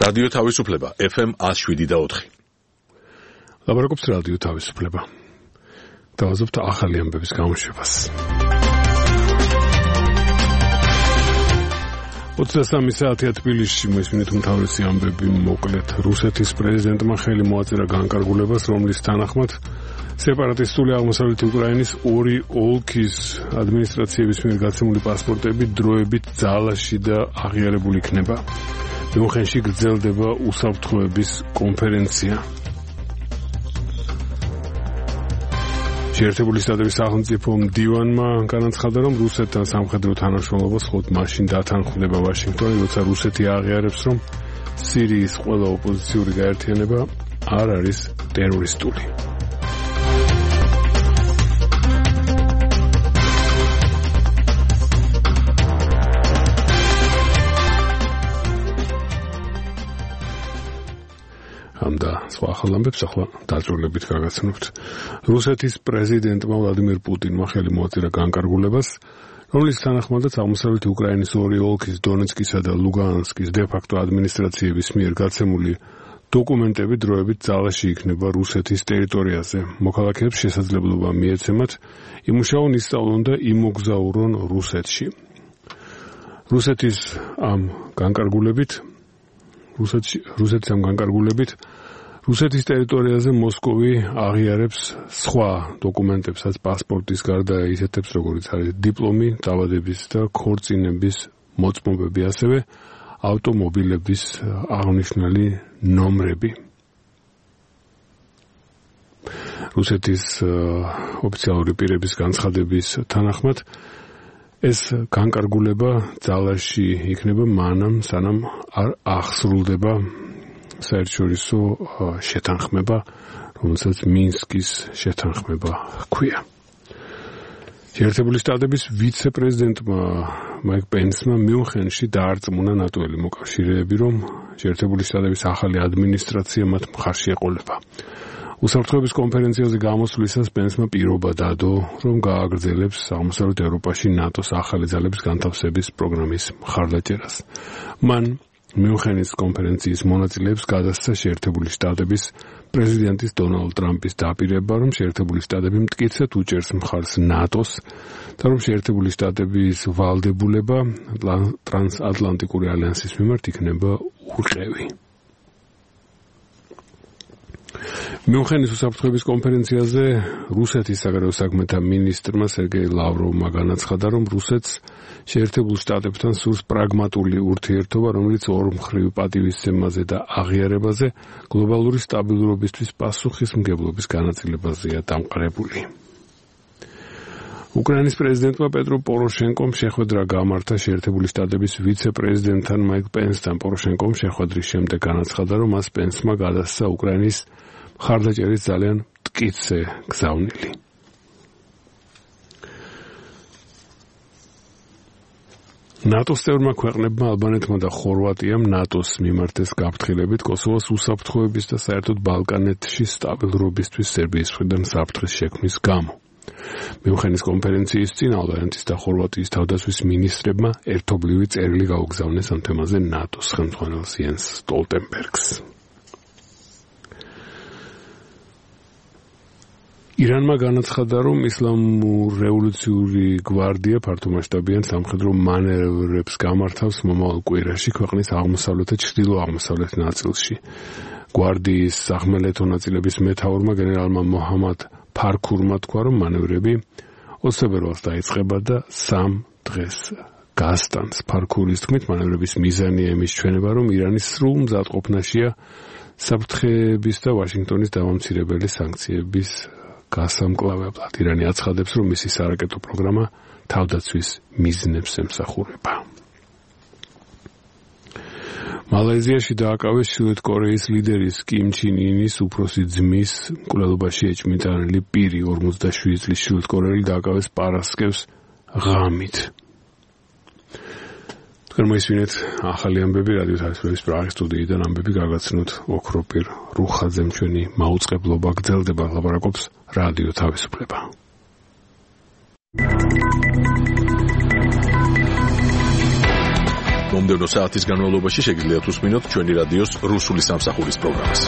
რადიო თავისუფლება FM 107.4. ლაპარაკობს რადიო თავისუფლება. დავაზობთ ახალი ამბების გამოშვებას. 23 საათია თბილისში მოისმინეთ უმთავრესი ამბები მოკლედ. რუსეთის პრეზიდენტმა ხელი მოაწერა განკარგულებას, რომლის თანახმად სეპარატისტული აღმოსავლეთ უკრაინის ორი ოლქის ადმინისტრაციების მიერ გაცემული პასპორტები დროებით ძალაში და აღიარებული იქნება. მიუნხენში გრძელდება უსაფრთხოების კონფერენცია. შეერთებული შტატების სახელმწიფო მდივანმა განაცხადა, რომ რუსეთთან სამხედრო თანამშრომლობა მხოლოდ მაშინ დათანხმდება ვაშინგტონი, როცა რუსეთი აღიარებს, რომ სირიის ყველა ოპოზიციური გაერთიანება არ არის ტერორისტული. და სხვა ახალ ამბებს ახლა დაძროლებით გაგაცნობთ. რუსეთის პრეზიდენტმა ვლადიმირ პუტინმა ხელი მოაწერა განკარგულებას, რომლის თანახმადაც აღმოსავლეთ უკრაინის ორი ოლქის დონეცკისა და ლუგანსკის დე-ფაქტო ადმინისტრაციების მიერ გაცემული დოკუმენტები დროებით ძალაში იქნება რუსეთის ტერიტორიაზე. მოქალაქეებს შესაძლებლობა მიეცემათ იმუშაონ, ისწავლონ და იმოგზაურონ რუსეთში. რუსეთის ამ განკარგულებით რუსეთის ტერიტორიაზე მოსკოვი აღიარებს სხვა დოკუმენტებსაც პასპორტის გარდა ისეთებს, როგორიც არის დიპლომი, დაავადების და ქორწინების მოწმობები, ასევე ავტომობილების აღნიშნული ნომრები. რუსეთის ოფიციალური პირების განცხადების თანახმად ეს განკარგულება ძალაში იქნება მანამ, სანამ არ აღსრულდება საერთაშორისო შეთანხმება, რომელსაც მინსკის შეთანხმება ჰქვია. შეერთებული შტატების ვიცე-პრეზიდენტმა მაიკ პენსმა მიუნხენში დაარწმუნა ნატოელი მოკავშირეები, რომ შეერთებული შტატების ახალი ადმინისტრაცია მათ მხარში ეყოლება. უსაფრთხოების კონფერენციაზე გამოსვლისას პენსმა პირობა დადო, რომ გააგრძელებს აღმოსავლეთ ევროპაში ნატოს ახალი ძალების განთავსების პროგრამის მხარდაჭერას. მან მიუნხენის კონფერენციის მონაწილეებს გადასცა შეერთებული შტატების პრეზიდენტის დონალდ ტრამპის დაპირება, რომ შეერთებული შტატები მტკიცედ უჭერს მხარს ნატოს და რომ შეერთებული შტატების ვალდებულება ტრანსატლანტიკური ალიანსის მიმართ იქნება ურყევი. მიუნხენის უსაფრთხოების კონფერენციაზე რუსეთის საგარეო საქმეთა მინისტრმა სერგეი ლავროვმა განაცხადა, რომ რუსეთს შეერთებულ შტატებთან სურს პრაგმატული ურთიერთობა, რომელიც ორმხრივ პატივისცემაზე და აღიარებაზე, გლობალური სტაბილურობისთვის პასუხისმგებლობის განაწილებაზეა დამყარებული. უკრაინის პრეზიდენტმა პეტრო პოროშენკომ შეხვედრა გამართა შეერთებული შტატების ვიცე-პრეზიდენტთან მაიკ პენსთან. პოროშენკომ შეხვედრის შემდეგ განაცხადა, რომ მას პენსმა გადასცა უკრაინის მხარდაჭერის ძალიან მტკიცე გზავნილი. ნატოს წევრმა ქვეყნებმა ალბანეთმა და ხორვატიამ ნატოს მიმართეს გაფრთხილებით კოსოვოს უსაფრთხოების და საერთოდ ბალკანეთში სტაბილურობისთვის სერბიის მხრიდან საფრთხის შექმნის გამო. მიუნხენის კონფერენციის წინ ალბანეთის და ხორვატიის თავდაცვის მინისტრებმა ერთობლივი წერილი გაუგზავნეს ამ თემაზე ნატოს ხელმძღვანელს იენს სტოლტენბერგს. ირანმა განაცხადა, რომ ისლამურ რევოლუციური გვარდია ფართომასშტაბიან სამხედრო მანევრებს გამართავს მომავალ კვირაში ქვეყნის აღმოსავლეთ და ჩრდილო-აღმოსავლეთ ნაწილში. გვარდიის სახმელეთო ნაწილების მეთაურმა გენერალმა მოჰამად ფარქურმა თქვა, რომ მანევრები 20 ფებრუარს დაიწყება და 3 დღეს გასტანს. ფარქურის თქმით, მანევრების მიზანია იმის ჩვენება, რომ ირანის სრულ მზადყოფნაშია საფრთხეების და ვაშინგტონის დამამცირებელი სანქციების გასამკლავებლად. ირანი აცხადებს, რომ მისი სარაკეტო პროგრამა თავდაცვის მიზნებს ემსახურება. მალაიზიაში დააკავეს ჩრდილოეთ კორეის ლიდერის კიმ ჩინ ინის უფროსი ძმის მკვლელობაში ეჭვმიტანილი პირი. 47 წლის ჩრდილოეთ კორეელი დააკავეს პარასკევს ღამით. თქვენ მოისმინეთ ახალი ამბები რადიო თავისუფლების პრაღის სტუდიიდან. ამბები გაგაცნოთ ოქროპირ რუხაძემ. ჩვენი მაუწყებლობა გრძელდება. ლაპარაკობს რადიო თავისუფლება. მომდევნო საათის განმავლობაში შეგიძლიათ უსმინოთ ჩვენი რადიოს რუსული სამსახურის პროგრამას.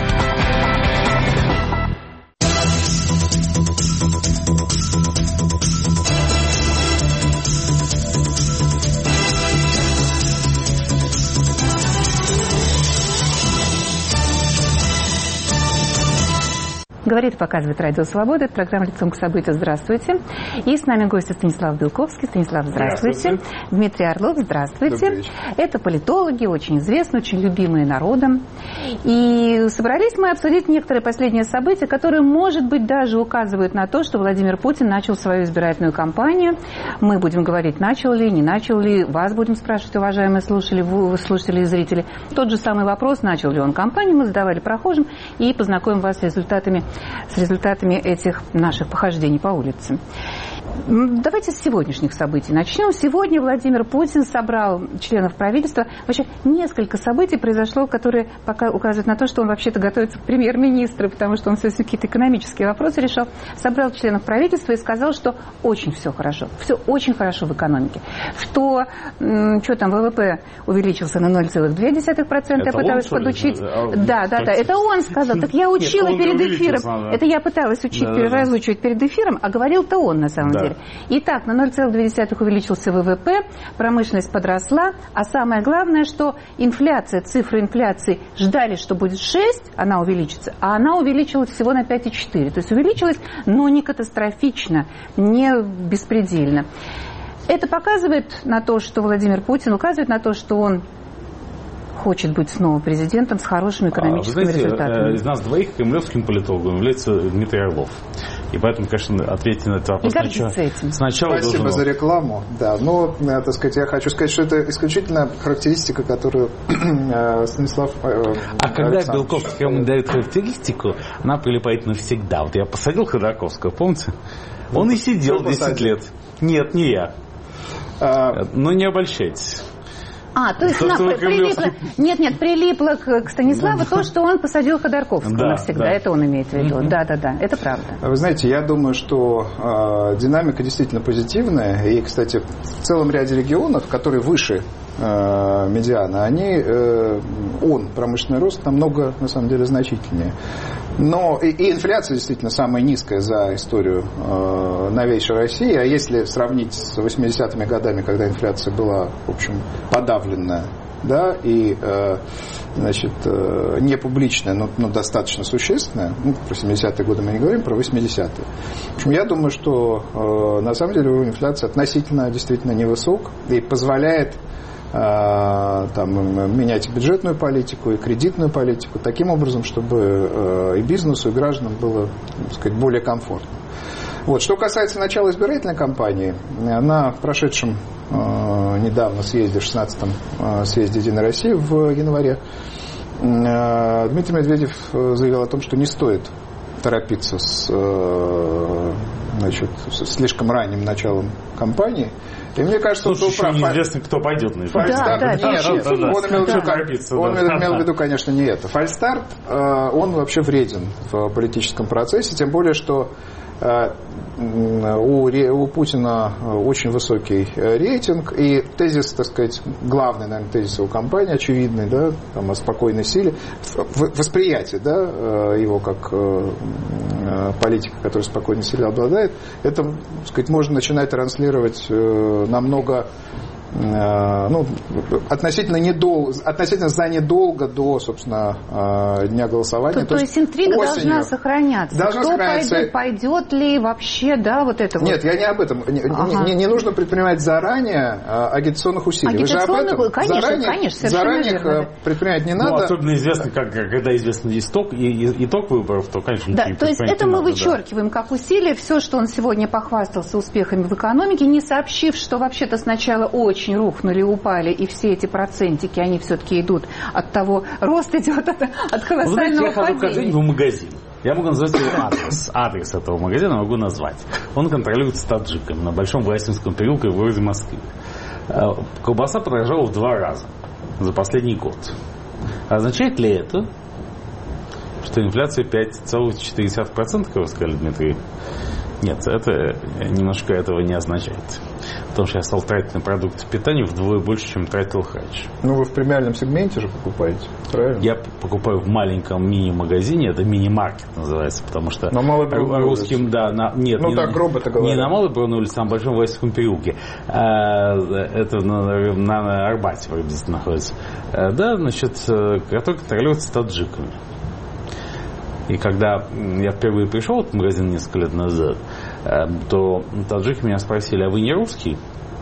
Говорит и показывает Радио Свобода. Это программа «Лицом к событию». Здравствуйте. И с нами гость Станислав Белковский. Станислав, здравствуйте. Дмитрий Орлов, здравствуйте. Это политологи, очень известные, очень любимые народом. И собрались мы обсудить некоторые последние события, которые, может быть, даже указывают на то, что Владимир Путин начал свою избирательную кампанию. Мы будем говорить, начал ли, не начал ли. Вас будем спрашивать, уважаемые слушатели и зрители. Тот же самый вопрос, начал ли он кампанию, мы задавали прохожим и познакомим вас с результатами этих наших похождений по улице. Давайте с сегодняшних событий начнем. Сегодня Владимир Путин собрал членов правительства. Вообще несколько событий произошло, которые пока указывают на то, что он вообще-то готовится к премьер-министру, потому что он все какие-то экономические вопросы решал. Собрал членов правительства и сказал, что очень все хорошо. Все очень хорошо в экономике. Что там ВВП увеличился на 0,2%. Я пыталась подучить. Да, это он сказал. Так я учила перед эфиром. Это я пыталась разучивать перед эфиром, а говорил-то он на самом деле. Итак, на 0,2 увеличился ВВП, промышленность подросла, а самое главное, что инфляция, цифры инфляции ждали, что будет 6, она увеличится, а она увеличилась всего на 5,4. То есть увеличилась, но не катастрофично, не беспредельно. Это показывает на то, что Владимир Путин указывает на то, что он хочет быть снова президентом с хорошими экономическими результатами. Из нас двоих кремлевским политологом является Дмитрий Орлов. И поэтому, конечно, ответить на этот вопрос сначала. Спасибо за рекламу. Да, но, так сказать, я хочу сказать, что это исключительно характеристика, которую Станислав когда Белковский кому дает характеристику, она прилипает навсегда. Вот я посадил Ходорковского, помните? Он и сидел 10 лет. Нет, не я. Но не обольщайтесь. То есть прилипло к Станиславу то, что он посадил Ходорковского навсегда. Да. Это он имеет в виду. Да, это правда. Вы знаете, я думаю, что динамика действительно позитивная. И, кстати, в целом ряде регионов, которые выше медиана, промышленный рост намного, на самом деле, значительнее. Но и инфляция действительно самая низкая за историю новейшей России. А если сравнить с 80-ми годами, когда инфляция была, в общем, подавленная, да, и, не публичная, но достаточно существенная, про 70-е годы мы не говорим, про 80-е. В общем, я думаю, что на самом деле уровень инфляции относительно действительно невысок и позволяет менять бюджетную политику и кредитную политику таким образом, чтобы и бизнесу, и гражданам было, так сказать, более комфортно. Что касается начала избирательной кампании, на прошедшем недавно съезде, в 16-м съезде «Единой России» в январе, Дмитрий Медведев заявил о том, что не стоит торопиться с слишком ранним началом кампании. И мне кажется, он был прав. Неизвестно, кто пойдет на Фальстарт. Он имел в виду, конечно, не это. Фальстарт, он вообще вреден в политическом процессе, тем более, что у Путина очень высокий рейтинг, и тезис, так сказать, главный, наверное, тезис его кампании, очевидный, да, о спокойной силе, восприятие, да, его как политика, который спокойной силой обладает, это, так сказать, можно начинать транслировать намного относительно за недолго до, собственно, дня голосования. То есть интрига должна сохраняться. Пойдет ли вообще, да, вот это Нет, я не об этом. Не нужно предпринимать заранее агитационных усилий. Вы же об этом. Конечно, заранее предпринимать не надо. Особенно известно, когда известен итог выборов, то, конечно, да, то есть это мы вычеркиваем как усилие. Все, что он сегодня похвастался успехами в экономике, не сообщив, что вообще-то сначала очень рухнули, упали, и все эти процентики, они все-таки идут от того, рост идет от колоссального падения. Я хожу каждый день в магазин. Я могу назвать адрес этого магазина могу назвать. Он контролируется таджиками на Большом Власинском переулке в городе Москве. Колбаса подорожала в 2 раза за последний год. Означает ли это, что инфляция 5,4%, как вы сказали, Дмитрий, Нет, это немножко этого не означает. Потому что я стал тратить на продукты питания вдвое больше, чем тратил раньше. Ну, вы в премиальном сегменте же покупаете, правильно? Я покупаю в маленьком мини-магазине, это мини-маркет называется, потому что русским, да, нет, ну, так грубо-то говоря. Не на Малой Бронной улице, а на Большом Васильевском переулке. Это на Арбате приблизительно находится. Да, значит, который контролируется таджиками. И когда я впервые пришел в магазин несколько лет назад, то таджики меня спросили: а вы не русский?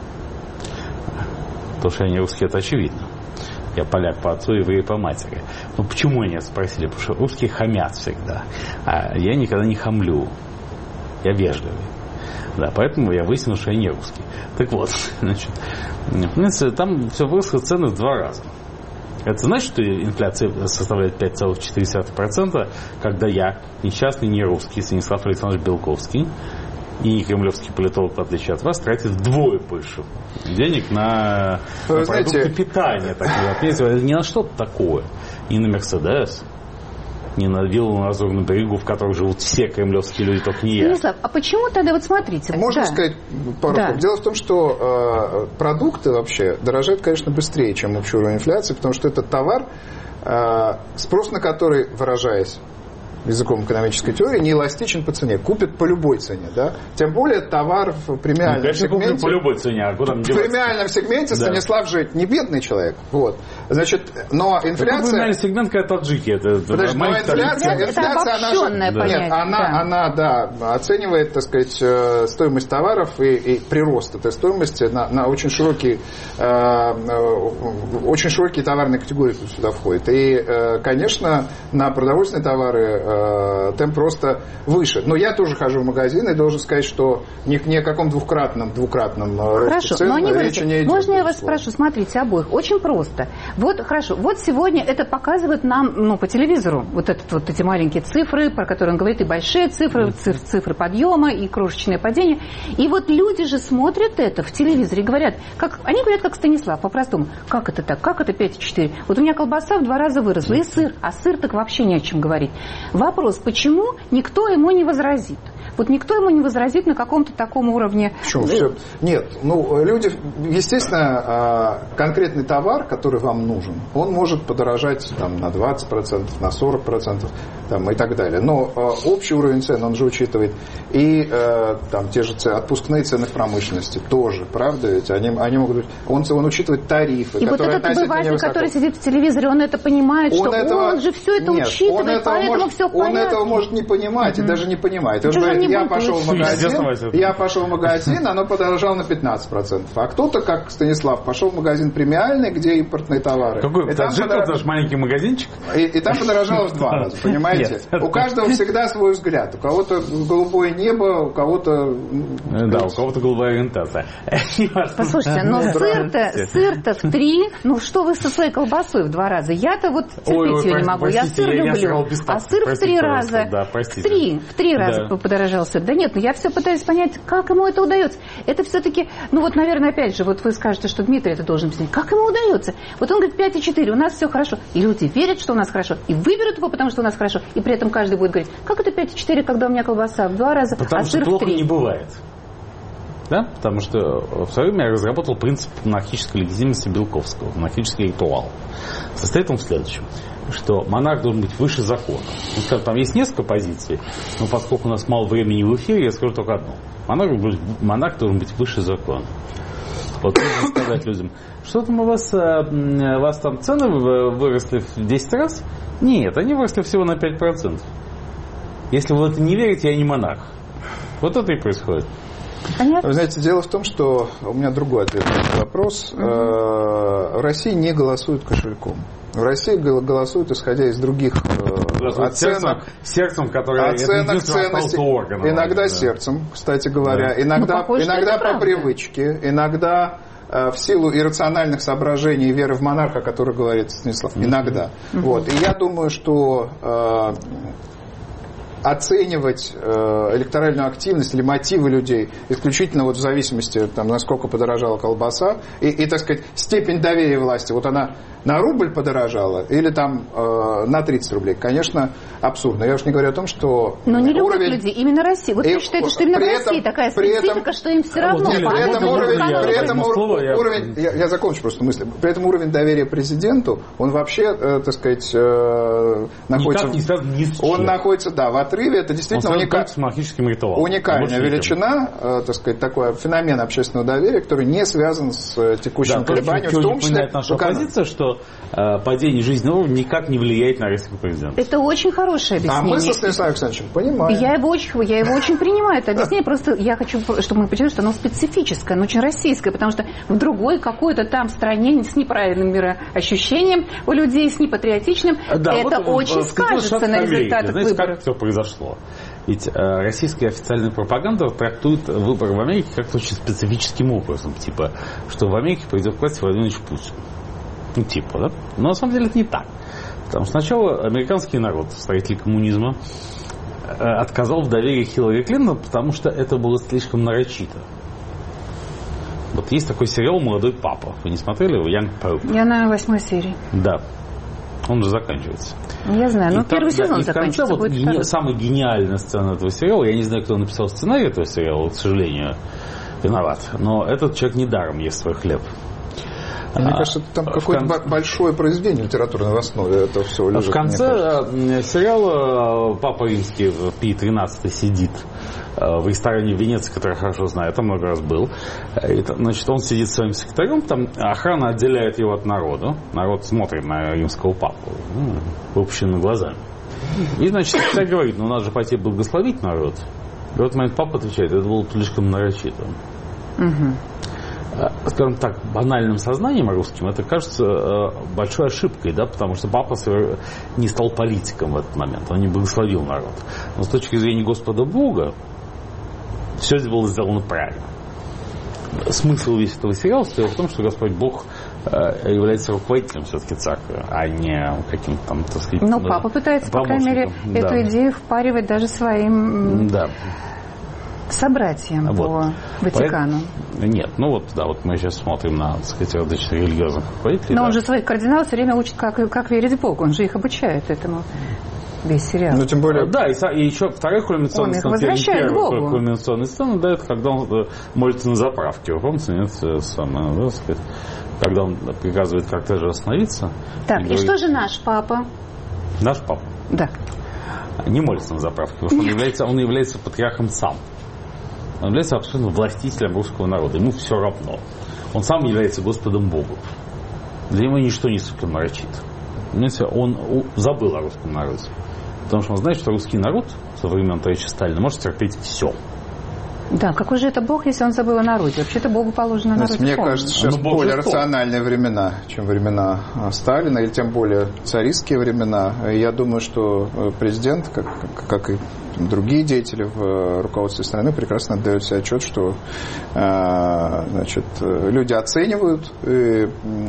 Потому что я не русский, это очевидно. Я поляк по отцу, еврей по матери. Но почему они спросили? Потому что русские хамят всегда. А я никогда не хамлю. Я вежливый. Да, поэтому я выяснил, что я не русский. Так вот, значит, там все выросло цены в 2 раза. Это значит, что инфляция составляет 5,4%, когда я, несчастный не русский, Станислав Александрович Белковский, и кремлевский политолог, в отличие от вас, тратит вдвое больше денег на продукты питания. Не на что-то такое. Не на Мерседес, не на виллу на Лазурном берегу, в которой живут все кремлевские люди, только не я. Станислав, а почему тогда, вот смотрите... Можно сказать пару слов? Дело в том, что продукты вообще дорожают, конечно, быстрее, чем общий уровень инфляции, потому что это товар, спрос на который, выражаясь языком экономической теории, не эластичен по цене. Купят по любой цене, да? Тем более товар в премиальном сегменте... по любой цене, а куда в премиальном сегменте Станислав же не бедный человек. Вот. Значит, но инфляция... Премиальный сегмент, как таджики. Подожди, но инфляция, обобщенное понятие. Она оценивает, так сказать, стоимость товаров и прирост этой стоимости на очень широкие товарные категории сюда входят. И, конечно, на продовольственные товары темп просто выше. Но я тоже хожу в магазин и должен сказать, что ни о каком двукратном росте цен речи не идет. Можно я вас спрошу? Смотрите, обоих. Очень просто. Вот, хорошо. Вот сегодня это показывают нам по телевизору. Вот эти маленькие цифры, про которые он говорит, и большие цифры, цифры подъема, и крошечное падение. И вот люди же смотрят это в телевизоре и говорят, они говорят, как Станислав, по-простому. Как это так? Как это 5,4? Вот у меня колбаса в 2 раза выросла, и сыр. А сыр так вообще не о чем говорить. Вопрос, почему никто ему не возразит? Вот никто ему не возразит на каком-то таком уровне. Почему? Нет, люди, естественно, конкретный товар, который вам нужен, он может подорожать на 20%, на 40% и так далее. Но общий уровень цен, он же учитывает и те же отпускные цены в промышленности тоже, правда? Ведь они могут быть... Он учитывает тарифы, и которые вот этот обыватель, который сидит в телевизоре, он это понимает, он же все это учитывает, поэтому все понятно. Он этого может не понимать и даже не понимает. Он говорит, я пошел в магазин, оно подорожало на 15%. А кто-то, как Станислав, пошел в магазин премиальный, где импортные товары. Какой таджик, это же маленький магазинчик? И там подорожало в 2 раза, понимаете? У каждого всегда свой взгляд. У кого-то голубое небо, у кого-то... Да, у кого-то голубая ориентация. Послушайте, но сыр-то в 3, что вы со своей колбасой в 2 раза? Я-то вот терпеть ее не могу. Я сыр люблю. А сыр в 3 раза. В 3 раза подорожал сыр. Да нет, я все пытаюсь понять, как ему это удается. Это все-таки, наверное, опять же, вот вы скажете, что Дмитрий это должен объяснить. Как ему удается? Вот он говорит 5,4, у нас все хорошо. И люди верят, что у нас хорошо. И выберут его, потому что у нас хорошо. И при этом каждый будет говорить, как это 5,4, когда у меня колбаса в 2 раза, потому а сыр в 3. Потому что плохо не бывает. Да? Потому что в свое время я разработал принцип монархической легитимности Белковского, монархический ритуал. Состоит он в следующем, что монарх должен быть выше закона. Там есть несколько позиций, но поскольку у нас мало времени в эфире, я скажу только одну. Монарх должен быть выше закона. Вот нужно сказать людям, что там у вас там цены выросли в 10 раз? Нет, они выросли всего на 5%. Если вы в это не верите, я не монарх. Вот это и происходит. Понятно? Вы знаете, дело в том, что у меня другой ответ на этот вопрос. В России не голосуют кошельком. В России голосуют, исходя из других оценок. Сердцем, которое оценок, ценностей. Иногда сердцем, кстати говоря. Да. Иногда по привычке. Иногда в силу иррациональных соображений и веры в монарха, о которой говорит Станислав. Иногда. Вот. И я думаю, что... оценивать электоральную активность или мотивы людей исключительно вот в зависимости, там, насколько подорожала колбаса и, так сказать, степень доверия власти. Вот она на рубль подорожала или там на 30 рублей. Конечно, абсурдно. Я уж не говорю о том, что но не любят люди, именно Россия. Вот вы считаете, что именно в России такая специфика, что им все равно. При этом уровень, я закончу просто мысль. При этом уровень доверия президенту, он вообще, так сказать, находится, да, в отрыве. Это действительно уникальная величина, так сказать, такой феномен общественного доверия, который не связан с текущим колебанием, в том числе наша позиция, что падение жизненного уровня никак не влияет на российского президента. Это очень хорошее объяснение. А мы со Станиславом Александровичем понимаем. Я его очень принимаю, это объяснение. Просто я хочу, чтобы мы поняли, что оно специфическое, оно очень российское, потому что в другой какой-то там стране с неправильным мироощущением у людей, с непатриотичным, да, это вот очень скажется на результатах выборов. Знаете, как все произошло? Ведь российская официальная пропаганда трактует выборы в Америке как-то очень специфическим образом. Типа, что в Америке придет к власти Владимир Ильич Путин. Ну, типа, да? Но на самом деле это не так. Потому что сначала американский народ, строители коммунизма, отказал в доверии Хиллари Клинтон, потому что это было слишком нарочито. Вот есть такой сериал «Молодой папа». Вы не смотрели его? Young Pope. Я на 8 серии. Да. Он же заканчивается. Я знаю, но первый сезон заканчивается. Вот самая гениальная сцена этого сериала, я не знаю, кто написал сценарий этого сериала, к сожалению, виноват, но этот человек недаром ест свой хлеб. Мне кажется, там какое-то большое произведение литературное в основе этого всего лежит. В конце сериала папа римский Пий XIII сидит в ресторане в Венеции, который я хорошо знаю, я там много раз был. И, значит, он сидит своим секретарем, там охрана отделяет его от народа. Народ смотрит на римского папу выпущенными глазами. И, значит, секретарь говорит, ну надо же пойти благословить народ. И в этот момент папа отвечает, это было слишком нарочито. Скажем так, банальным сознанием русским это кажется большой ошибкой, да, потому что папа не стал политиком в этот момент, он не благословил народ. Но с точки зрения Господа Бога все это было сделано правильно. Смысл весь этого сериала состоит в том, что Господь Бог является руководителем все-таки церкви, а не каким-то там, так сказать, но папа пытается, по крайней мере, эту идею впаривать даже своим... собратьям по Ватикану. Нет, ну вот, да, вот мы сейчас смотрим на, так сказать, различных религиозных руководителей. Но он же своих кардиналов все время учит, как верить в Бога. Он же их обучает этому. Весь сериал. Ну, тем более... Да, и еще вторая кульминационная сцена, первая кульминационная сцена, да, это когда он молится на заправке. Вы помните, нет, самое, да, сказать, когда он приказывает кортежу остановиться. Так, и говорит, что же наш папа? Наш папа? Да. Не молится на заправке, потому что он является патриархом сам. Он является абсолютно властителем русского народа. Ему все равно. Он сам является Господом Богом. Для него ничто не слишком нарочит. Понимаете, он забыл о русском народе. Потому что он знает, что русский народ со времен товарища Сталина может терпеть все. Да, какой же это Бог, если он забыл о народе? Вообще-то Богу положено народу. Мне кажется, сейчас более рациональные времена, чем времена Сталина, или тем более царистские времена. Я думаю, что президент, как и другие деятели в руководстве страны, прекрасно отдают себе отчет, что значит, люди оценивают, и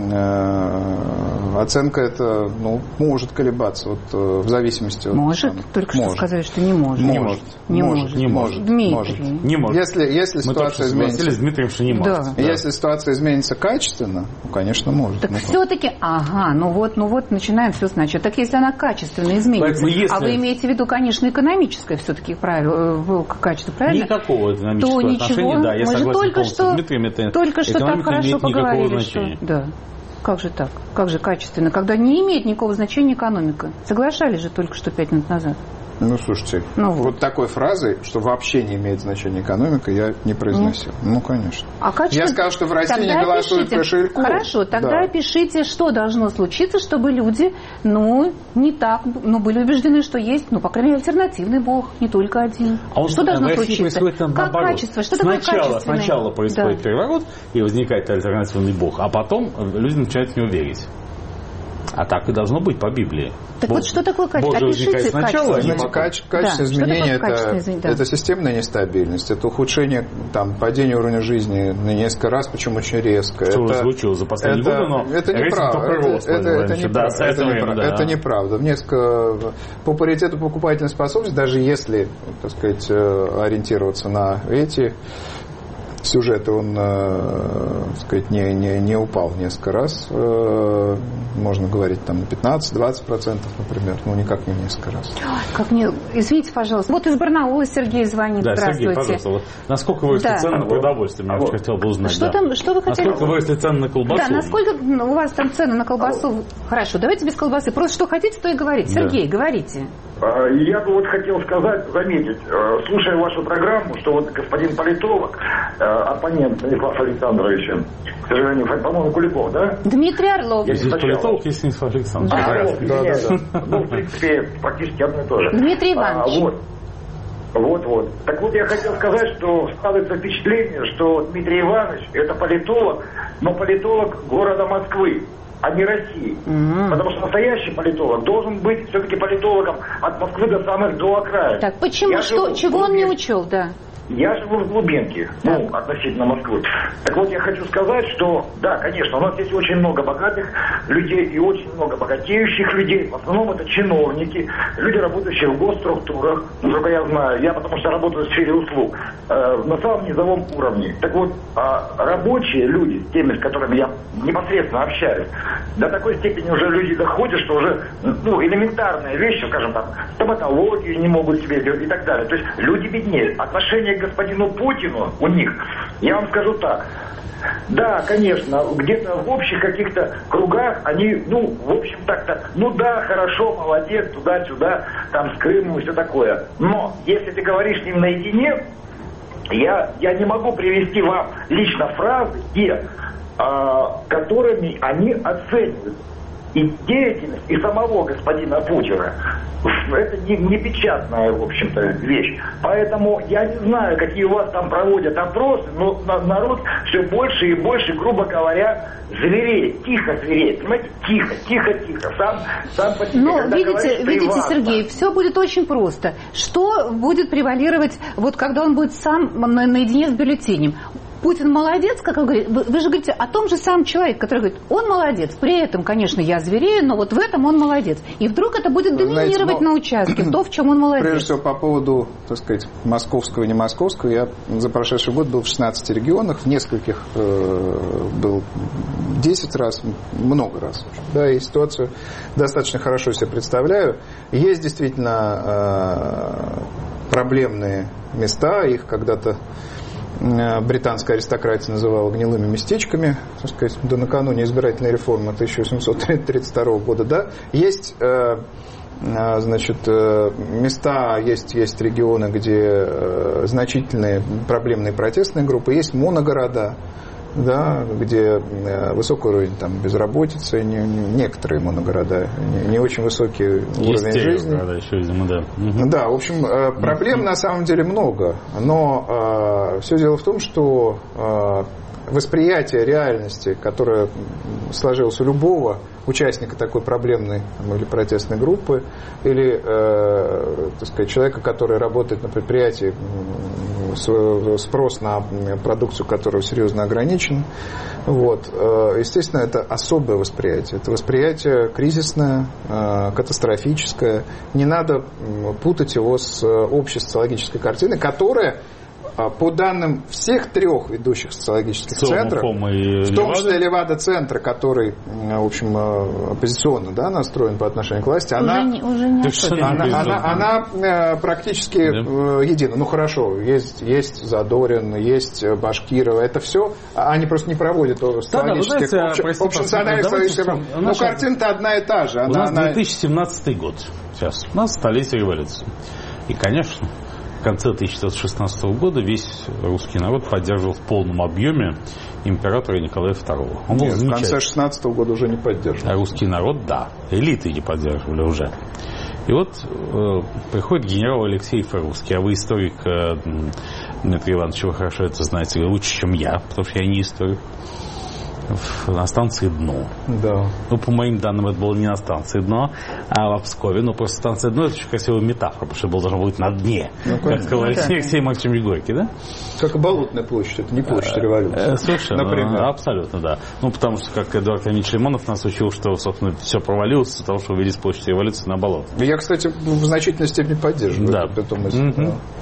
оценка эта может колебаться в зависимости от... Может? Только что сказали, что не может. Не может. Дмитрий. Не может. Если ситуация изменится... с Дмитрием, что не может. Да. Если ситуация изменится качественно, конечно, может. Так все-таки, ну вот, начинаем все значит. Так если она качественно изменится, а вы имеете в виду, конечно, экономическое все-таки качество, правильно? Никакого экономического отношения, да, я согласен полностью с Дмитрием, только что так хорошо поговорили, что... Да. Как же так? Как же качественно? Когда не имеет никакого значения экономика. Соглашались же только что 5 минут назад. Ну, слушайте, вот такой фразой, что вообще не имеет значения экономика, я не произносил. Ну, конечно. Я сказал, что в России не голосуют по Шельку. Хорошо, тогда пишите, что должно случиться, чтобы люди, не так, были убеждены, что есть, по крайней мере, альтернативный Бог, не только один. Что должно случиться? Как качество? Что такое качественное? Сначала происходит переворот, и возникает альтернативный Бог, а потом люди начинают в него верить. А так и должно быть по Библии. Так вот что такое качество? Опишите сначала. качество. Качественное изменение это системная нестабильность, это ухудшение, падение уровня жизни на несколько раз, причем очень резко. Что уже случилось за последние годы, но это неправда. Это неправда. По паритету покупательной способности, даже если, так сказать, ориентироваться на эти сюжеты, он, так сказать, не упал несколько раз. Можно говорить на 15-20%, например, никак не в несколько раз. Извините, пожалуйста. Вот из Барнаула Сергей звонит. Да, здравствуйте. Сергей, пожалуйста. Насколько выросли цены на продовольствие? Я очень хотел бы узнать. Что вы хотели? Насколько выросли цены на колбасу? Да, насколько у вас там цены на колбасу? Хорошо, давайте без колбасы. Просто что хотите, то и говорите. Сергей, говорите. Я бы хотел сказать, заметить, слушая вашу программу, что господин политолог, оппонент Станислава Александровича, к сожалению, по-моему, Куликов, да? Дмитрий Орлов. Здесь политолог есть Станислав Александрович. Да. В принципе, практически одно и то же. Дмитрий Иванович. Вот. Так вот, я хотел сказать, что складывается впечатление, что Дмитрий Иванович это политолог, но политолог города Москвы, а не России. Потому что настоящий политолог должен быть все-таки политологом от Москвы до окраин. Так, почему? Чего он не учел, да? Я живу в глубинке, относительно Москвы. Так вот, я хочу сказать, что, да, конечно, у нас здесь очень много богатых людей и очень много богатеющих людей. В основном это чиновники, люди, работающие в госструктурах, насколько я знаю, я потому что работаю в сфере услуг, на самом низовом уровне. Так вот, рабочие люди, теми, с которыми я непосредственно общаюсь, до такой степени уже люди доходят, что уже, элементарные вещи, скажем так, стоматологию не могут себе делать и так далее. То есть люди беднеют. Отношение к господину Путину у них, я вам скажу так, да, конечно, где-то в общих каких-то кругах они, в общем так-то, да, хорошо, молодец, туда-сюда, там с Крымом и все такое. Но если ты говоришь с ним наедине, я не могу привести вам лично фразы, те, которыми они оценивают и деятельность, и самого господина Путина. Это не печатная, в общем-то, вещь. Поэтому я не знаю, какие у вас там проводят опросы, но народ все больше и больше, грубо говоря, звереет, тихо звереет, понимаете, тихо. Сам по себе. Но видите, Сергей, все будет очень просто. Что будет превалировать, когда он будет сам наедине с бюллетенем? Путин молодец, как вы говорите, вы же говорите о том же самом человеке, который говорит, он молодец, при этом, конечно, я зверею, но вот в этом он молодец. И вдруг это будет доминировать на участке, то, в чем он молодец. Прежде всего, по поводу, так сказать, московского и не московского, я за прошедший год был в 16 регионах, в нескольких был 10 раз, много раз. Да, и ситуацию достаточно хорошо себе представляю. Есть действительно проблемные места, их когда-то британская аристократия называла гнилыми местечками, так сказать, до накануне избирательной реформы 1832 года, да. Есть, места, есть регионы, где значительные проблемные протестные группы, есть моногорода, да, где высокий уровень безработицы, некоторые моногорода, не очень высокий уровень жизни. Еще, видимо, да. Да, в общем, проблем на самом деле много, но все дело в том, что восприятие реальности, которое сложилось у любого участника такой проблемной или протестной группы, или, так сказать, человека, который работает на предприятии, спрос на продукцию, которая серьезно ограничен. Естественно, это особое восприятие. Это восприятие кризисное, катастрофическое. Не надо путать его с общей социологической картиной, которая, по данным всех трех ведущих социологических центров, в том числе Левада-центра, который, в общем, оппозиционно, да, настроен по отношению к власти, она практически едина. Хорошо, есть Задорин, есть Башкирова, это все, они просто не проводят социологических, общенациональных социологических. Картина-то одна и та же. У нас 2017 год сейчас, у нас столетие революции. И, конечно, в конце 1916 года весь русский народ поддерживал в полном объеме императора Николая II. Он был в конце 16 года уже не поддерживал. А русский народ, да. Элиты не поддерживали уже. И приходит генерал Алексей Фрунзенский, а вы историк, Дмитрий Иванович, вы хорошо это знаете, лучше, чем я, потому что я не историк. на станции «Дно». Да. Ну, по моим данным, это было не на станции «Дно», а в Пскове. Но просто станция «Дно» — это очень красивая метафора, потому что это должно быть на дне, как сказал Алексей Максимович Горький, да? Как и Болотная площадь, это не площадь революции. Совершенно, например. Абсолютно, да. Ну, потому что, как Эдуард Леонидович Лимонов нас учил, что, собственно, все провалилось из-за того, что увели с площади революции на болото. Я, кстати, в значительной степени поддерживаю эту мысль.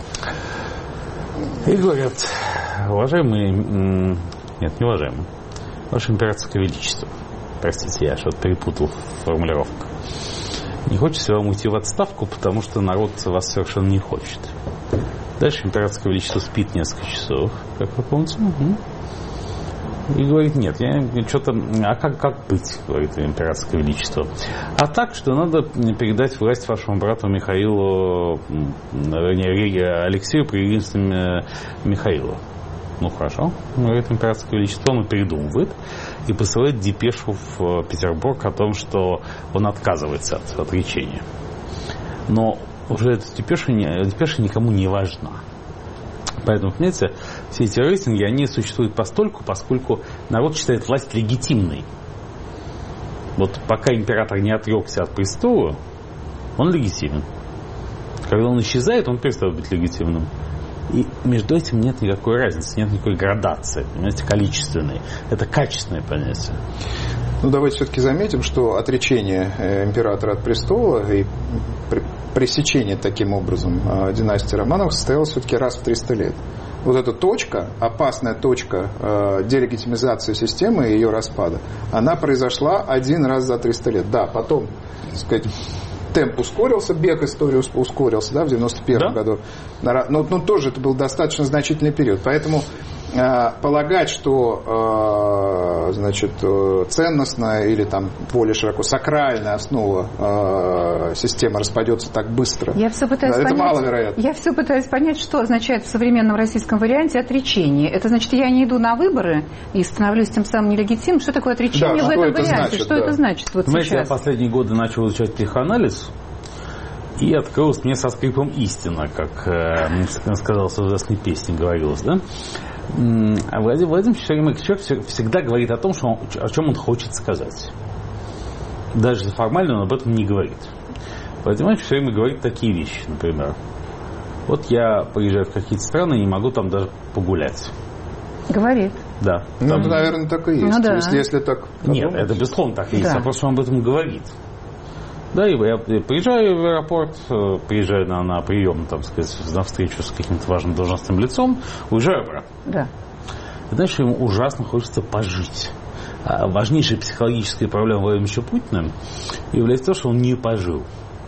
И говорят, уважаемые... Нет, не уважаемые. Ваше императорское величество. Простите, я что-то перепутал в формулировках. Не хочется вам уйти в отставку, потому что народ вас совершенно не хочет. Дальше императорское величество спит несколько часов, как вы помните. И говорит, нет, я что-то... А как быть, говорит императорское величество? А так, что надо передать власть вашему брату Михаилу, вернее, Алексею при единственном Михаилу. Ну, хорошо, говорит императорское величество, он передумывает и посылает депешу в Петербург о том, что он отказывается от отречения. Но уже эта депеша никому не важна. Поэтому, понимаете, все эти рейтинги, они существуют постольку, поскольку народ считает власть легитимной. Вот пока император не отрекся от престола, он легитимен. Когда он исчезает, он перестает быть легитимным. И между этим нет никакой разницы, нет никакой градации, понимаете, количественной. Это качественное понятие. Ну, давайте все-таки заметим, что отречение императора от престола и пресечение таким образом династии Романовых состоялось все-таки раз в 300 лет. Вот эта точка, опасная точка делегитимизации системы и ее распада, она произошла один раз за 300 лет. Да, потом, так сказать, темп ускорился, бег истории ускорился, да, в 91 году. Но тоже это был достаточно значительный период. Поэтому полагать, что значит, ценностная или там более широко сакральная основа системы распадется так быстро, это маловероятно. Я все пытаюсь понять, что означает в современном российском варианте отречение. Это значит, я не иду на выборы и становлюсь тем самым нелегитимным. Что такое отречение в этом варианте? Значит, что это значит вот знаете, сейчас? Я последние годы начал изучать психоанализ, и открылась мне со скрипом истина, как сказал в известной песне, говорилось, да? А Владимир Владимирович человек всегда говорит о том, о чем он хочет сказать. Даже если формально он об этом не говорит. Владимир Владимирович все время говорит такие вещи, например. Вот я приезжаю в какие-то страны и не могу там даже погулять. Говорит. Да. Ну, это, наверное, так и есть. Ну, да. Если так подумать. Нет, это безусловно так и есть. Да. А просто он об этом говорит. Да, и я приезжаю в аэропорт, приезжаю на прием, там, сказать, на встречу с каким-то важным должностным лицом, уезжаю обратно. Да. Знаешь, ему ужасно хочется пожить. А важнейшей психологической проблемой Владимира Путина является то, что он не пожил.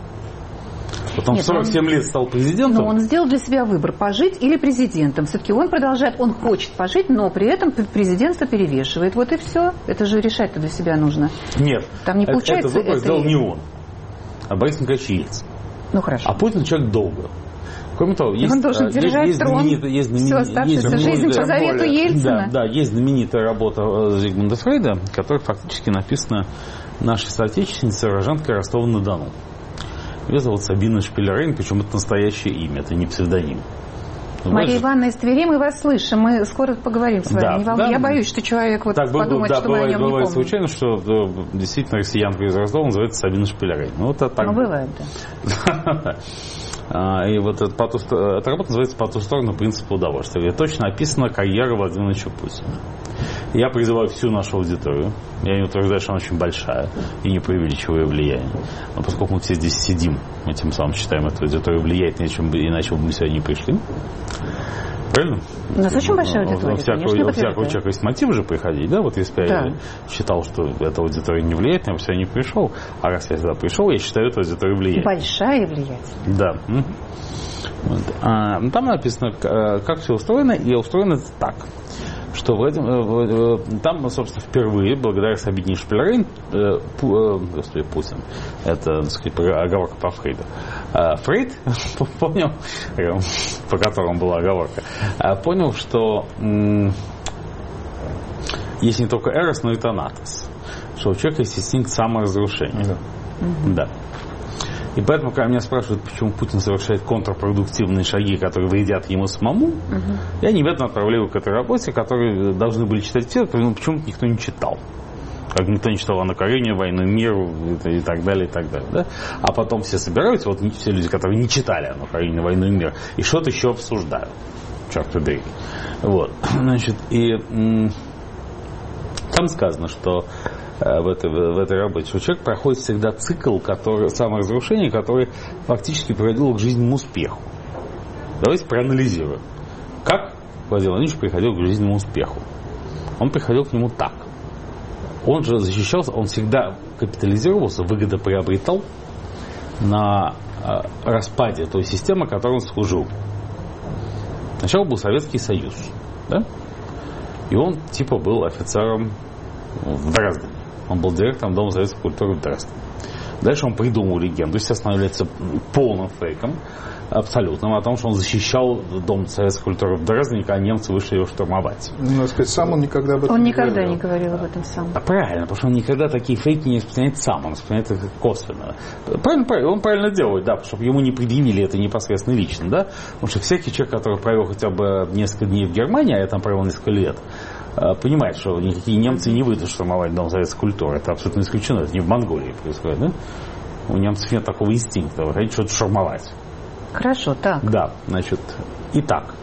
Вот он в 47 лет стал президентом. Но он сделал для себя выбор, пожить или президентом. Все-таки он продолжает, он хочет пожить, но при этом президентство перевешивает. Вот и все. Это же решать-то для себя нужно. Нет, там не получается. Это выбор сделал не он, а Борис Николаевич Ельцин. Ну хорошо. А Путин человек долго. Кроме того, есть, он должен держать трон всю оставшуюся жизнь по завету Ельцина. Да, есть знаменитая работа Зигмунда Фрейда, которая фактически написана нашей соотечественницей, уроженкой Ростова-на-Дону. Ее зовут Сабина Шпилерейн, причем это настоящее имя, это не псевдоним. Мария Ивановна из Твери, мы вас слышим, мы скоро поговорим с вами. Да, я боюсь, что человек вот так подумает, что мы о нем не помним. Бывает случайно, что действительно россиянка из Ростова называется Сабина Шпилерейн. Ну, это так. Ну, бывает, да. И вот эта работа называется «По ту сторону принципа удовольствия», где точно описана карьера Владимира Владимировича Путина. Я призываю всю нашу аудиторию, я не утверждаю, что она очень большая и не преувеличиваю влияние, но поскольку мы все здесь сидим, мы тем самым считаем эту аудиторию влияет, иначе бы мы сюда не пришли. Правильно? У нас очень большая аудитория. У всякого человека есть мотив же приходить, да? Вот если я считал, что эта аудитория не влияет, я бы сюда не пришел, а раз я сюда пришел, я считаю, эту аудиторию влияет. Большая влиятельная. Да. Вот. Там написано, как все устроено, и устроено так, что там, собственно, впервые, благодаря Сабине Шпилерейн, Путин, это, так сказать, оговорка по Фрейду, Фрейд понял, по которому была оговорка, понял, что есть не только эрос, но и танатос, что у человека есть инстинкт саморазрушения. Да. И поэтому, когда меня спрашивают, почему Путин совершает контрпродуктивные шаги, которые вредят ему самому, я немедленно отправляю к этой работе, которые должны были читать все, но почему-то никто не читал. Как никто не читал «Анну Каренину», «Войну и мир» и так далее, и так далее. Да? А потом все собираются, вот все люди, которые не читали «Анну Каренину», «Войну и мир», и что-то еще обсуждают. Черт побери. Вот. Значит, и там сказано, что в этой работе, что человек проходит всегда цикл саморазрушения, который фактически приводил к жизненному успеху. Давайте проанализируем. Как Владимир Владимирович приходил к жизненному успеху? Он приходил к нему так. Он же защищался, он всегда капитализировался, выгодоприобретал на распаде той системы, которой он служил. Сначала был Советский Союз, да? И он типа был офицером в Дрездене. Он был директором Дома советской культуры в Дрездене. Дальше он придумал легенду, естественно, является полным фейком, абсолютным, о том, что он защищал Дом советской культуры в Дрездене, когда немцы вышли его штурмовать. Надо сказать, сам он никогда об этом не говорил. Он никогда не говорил об этом сам. Правильно, потому что он никогда такие фейки не распространяет сам, он распространяет их косвенно. Правильно, он правильно делает, да, чтобы ему не предъявили это непосредственно лично, да, потому что всякий человек, который провел хотя бы несколько дней в Германии, а я там провел несколько лет, понимает, что никакие немцы не выйдут штурмовать Дом советской культуры. Это абсолютно исключено. Это не в Монголии происходит, да? У немцев нет такого инстинкта. Вы хотите что-то штурмовать. Хорошо, так. Да, значит, итак.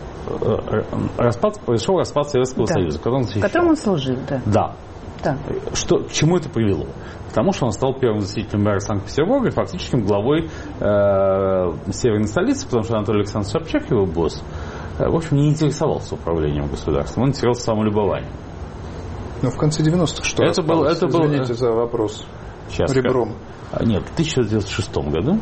Произошел распад Советского Союза, который он защищал. В котором он служил, да. Да. Так. К чему это привело? К тому, что он стал первым заместителем мэра Санкт-Петербурга и фактическим главой северной столицы, потому что Анатолий Александрович Собчак, его босс, в общем, не интересовался управлением государством, он интересовался самолюбованием. Но в конце 90-х что это был, извините за вопрос. Сейчас, ребром. Нет, в 1996 году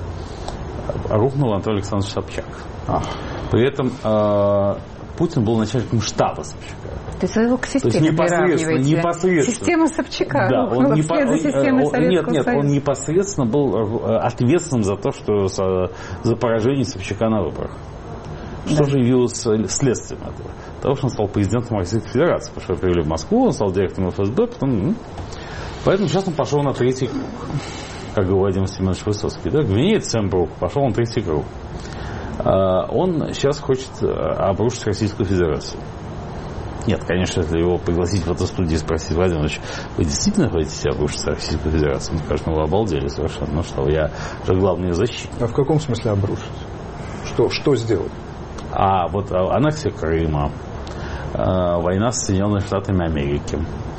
рухнул Анатолий Александрович Собчак. При этом Путин был начальником штаба Собчака. То есть вы его к системе непосредственно. Система Собчака. Да, он он непосредственно был ответственным за то, что за поражение Собчака на выборах. Что же явилось следствием этого? Того, что он стал президентом Российской Федерации. Потому что привели в Москву, он стал директором ФСБ, потом... Поэтому сейчас он пошел на третий круг. Как говорил Владимир Семенович Высоцкий. Да? Гвинеец Сембрук пошел на третий круг. Он сейчас хочет обрушить Российскую Федерацию. Нет, конечно, если его пригласить в эту студию и спросить: Владимир Ильич, вы действительно хотите обрушить Российскую Федерацию? Он скажет: вы обалдели совершенно. Ну что, я же главный защитник. А в каком смысле обрушить? Что сделать? Вот аннексия Крыма, война с Соединенными Штатами Америки,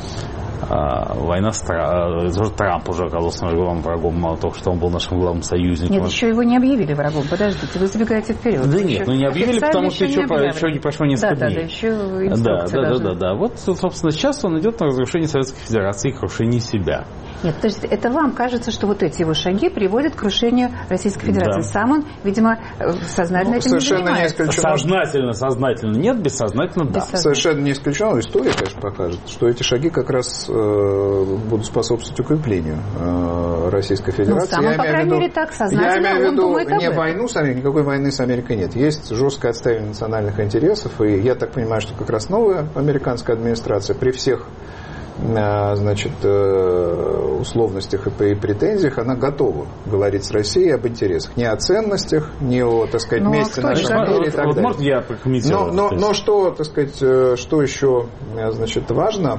война с Трамп уже оказался нашим главным врагом, мало того, что он был нашим главным союзником. Нет, еще его не объявили врагом. Подождите, вы забегаете вперед. Да нет, не объявили, потому что еще не прошло несколько дней. Еще инструкция. Да. Вот, собственно, сейчас он идет на разрушение Советской Федерации и крушение себя. Нет, подождите, это вам кажется, что вот эти его шаги приводят к крушению Российской Федерации. Да. Сам он, видимо, сознательно этим не занимается. Сознательно нет, бессознательно да. Совершенно не исключено. История, конечно, покажет, что эти шаги как раз будут способствовать укреплению Российской Федерации. Сам он, по крайней мере, так сознательно он думает об этом. Не войну с Америкой, никакой войны с Америкой нет. Есть жесткое отстаивание национальных интересов, и я так понимаю, что как раз новая американская администрация при всех условностях и претензиях, она готова говорить с Россией об интересах. Не о ценностях, не о, так сказать, месте нашем мире и так далее. Может, я прокомментирую? Но что, так сказать, что еще, значит, важно,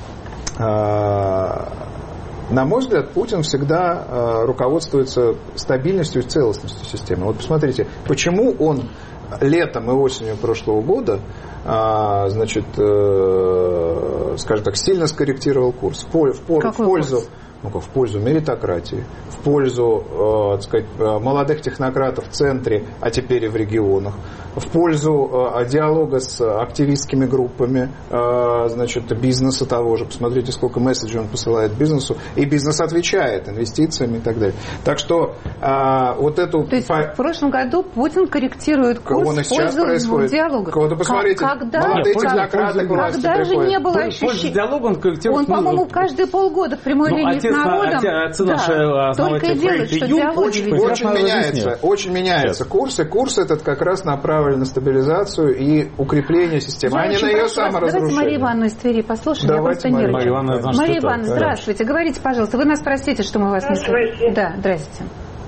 на мой взгляд, Путин всегда руководствуется стабильностью и целостностью системы. Вот посмотрите, почему он летом и осенью прошлого года, значит, скажем так, сильно скорректировал курс в пользу меритократии, в пользу, так сказать, молодых технократов в центре, а теперь и в регионах, в пользу диалога с активистскими группами, значит, бизнеса того же. Посмотрите, сколько месседжей он посылает бизнесу, и бизнес отвечает инвестициями и так далее. Так что вот эту... То есть в прошлом году Путин корректирует курс в пользу диалога. Кого-то посмотрите, молодые технократы к власти когда же не было ощущения... Он, по-моему, каждые полгода в прямой линии с народом. Только и делает, что диалоги очень меняется курс, и курс этот как раз направлен на стабилизацию и укрепление системы, а не на ее саморазрушение. Давайте Марию Ивановну из Твери послушаем. Давайте, Мария Ивановна, здравствуйте. Говорите, пожалуйста. Вы нас простите, что мы вас не слышим. Да, здравствуйте.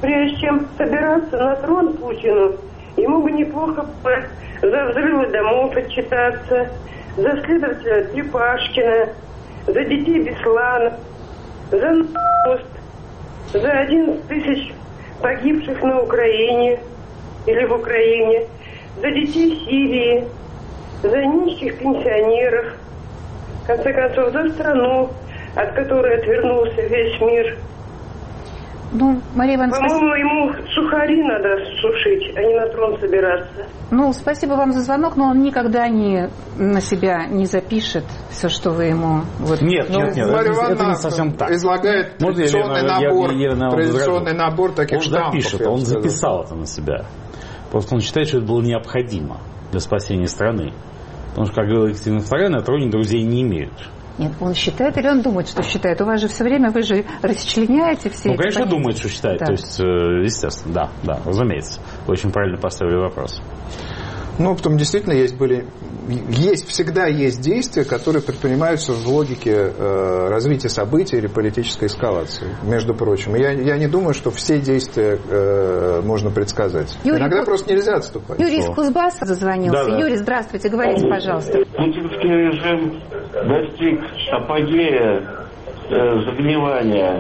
прежде чем собираться на трон Путину, ему бы неплохо за взрывы домов отчитаться, за следователя Трепашкина, за детей Беслана, за мост, за 11 тысяч погибших на Украине или в Украине, за детей Сирии, за нищих пенсионеров, в конце концов, за страну, от которой отвернулся весь мир. Ну, Мария Ивановна, по-моему, ему сухари надо сушить, а не на трон собираться. Ну, спасибо вам за звонок, но он никогда на себя не запишет все, что вы ему... Вот. Нет, это не совсем так. Излагает традиционный набор таких штампов. Он запишет, он записал это на себя. Просто он считает, что это было необходимо для спасения страны. Потому что, как говорила Екатерина II, на троне друзей не имеют. Нет, он считает или он думает, что считает? У вас же все время, вы же расчленяете все эти конечно, понятия. Думает, что считает. Да. То есть, естественно, да, разумеется. Вы очень правильно поставили вопрос. Ну, потом действительно всегда есть действия, которые предпринимаются в логике развития событий или политической эскалации, между прочим. Я не думаю, что все действия можно предсказать. Иногда просто нельзя отступать. Юрий из Кузбасса зазвонился. Да. Юрий, здравствуйте, говорите, пожалуйста. Путинский режим достиг апогея загнивания.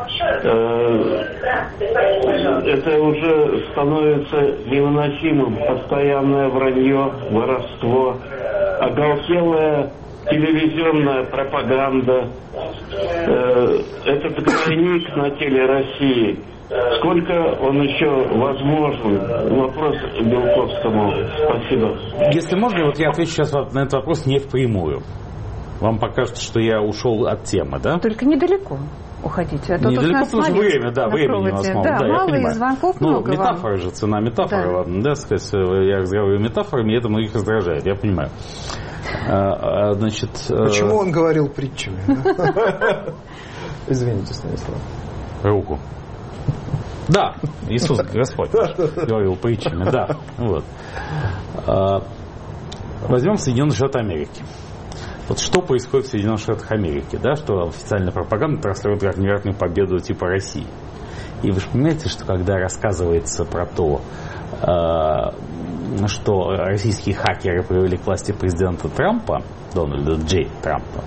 Это уже становится невыносимым. Постоянное вранье, воровство, оголтелая телевизионная пропаганда. Этот гнойник на теле России. Сколько он еще возможен? Вопрос Белковскому. Спасибо. Если можно, вот я отвечу сейчас на этот вопрос не впрямую. Вам покажется, что я ушел от темы, да? Только недалеко уходите. А то недалеко, потому что времени у нас мало. Да, мало, и звонков много. Метафора же, цена метафоры, да. Ладно, да, сказать, я разговариваю метафорами, и это многих раздражает, я понимаю. Значит... Почему он говорил притчами? Извините, Станислав. Руку. Да, Иисус Господь говорил притчами, да. Вот. Возьмем Соединенные Штаты Америки. Вот что происходит в Соединенных Штатах Америки, да, что официальная пропаганда транслирует как невероятную победу типа России. И вы же понимаете, что когда рассказывается про то, что российские хакеры привели к власти президента Трампа, Дональда Джей Трампа,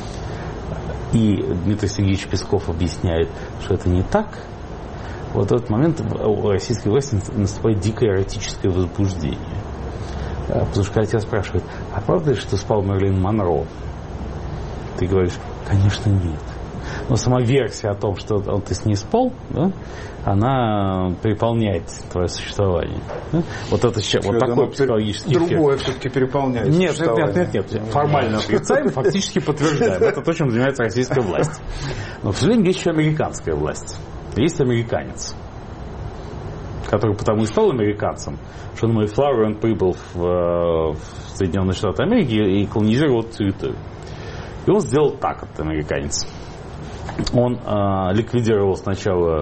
и Дмитрий Сергеевич Песков объясняет, что это не так, вот в этот момент у российской власти наступает дикое эротическое возбуждение. Потому что когда тебя спрашивают, а правда ли, что спал Мерлин Монро? Ты говоришь, конечно, нет. Но сама версия о том, что ты с ней спал, да, она переполняет твое существование. Да? Вот это вот такой психологический эффект. Другое все-таки переполняет существование. Нет. Формально отрицаем, фактически подтверждаем. Это то, чем занимается российская власть. Но, к сожалению, есть еще американская власть. Есть американец, который потому и стал американцем, что на Мэйфлауэр он прибыл в Соединенные Штаты Америки и колонизировал территорию. И он сделал так, этот американец. Он ликвидировал сначала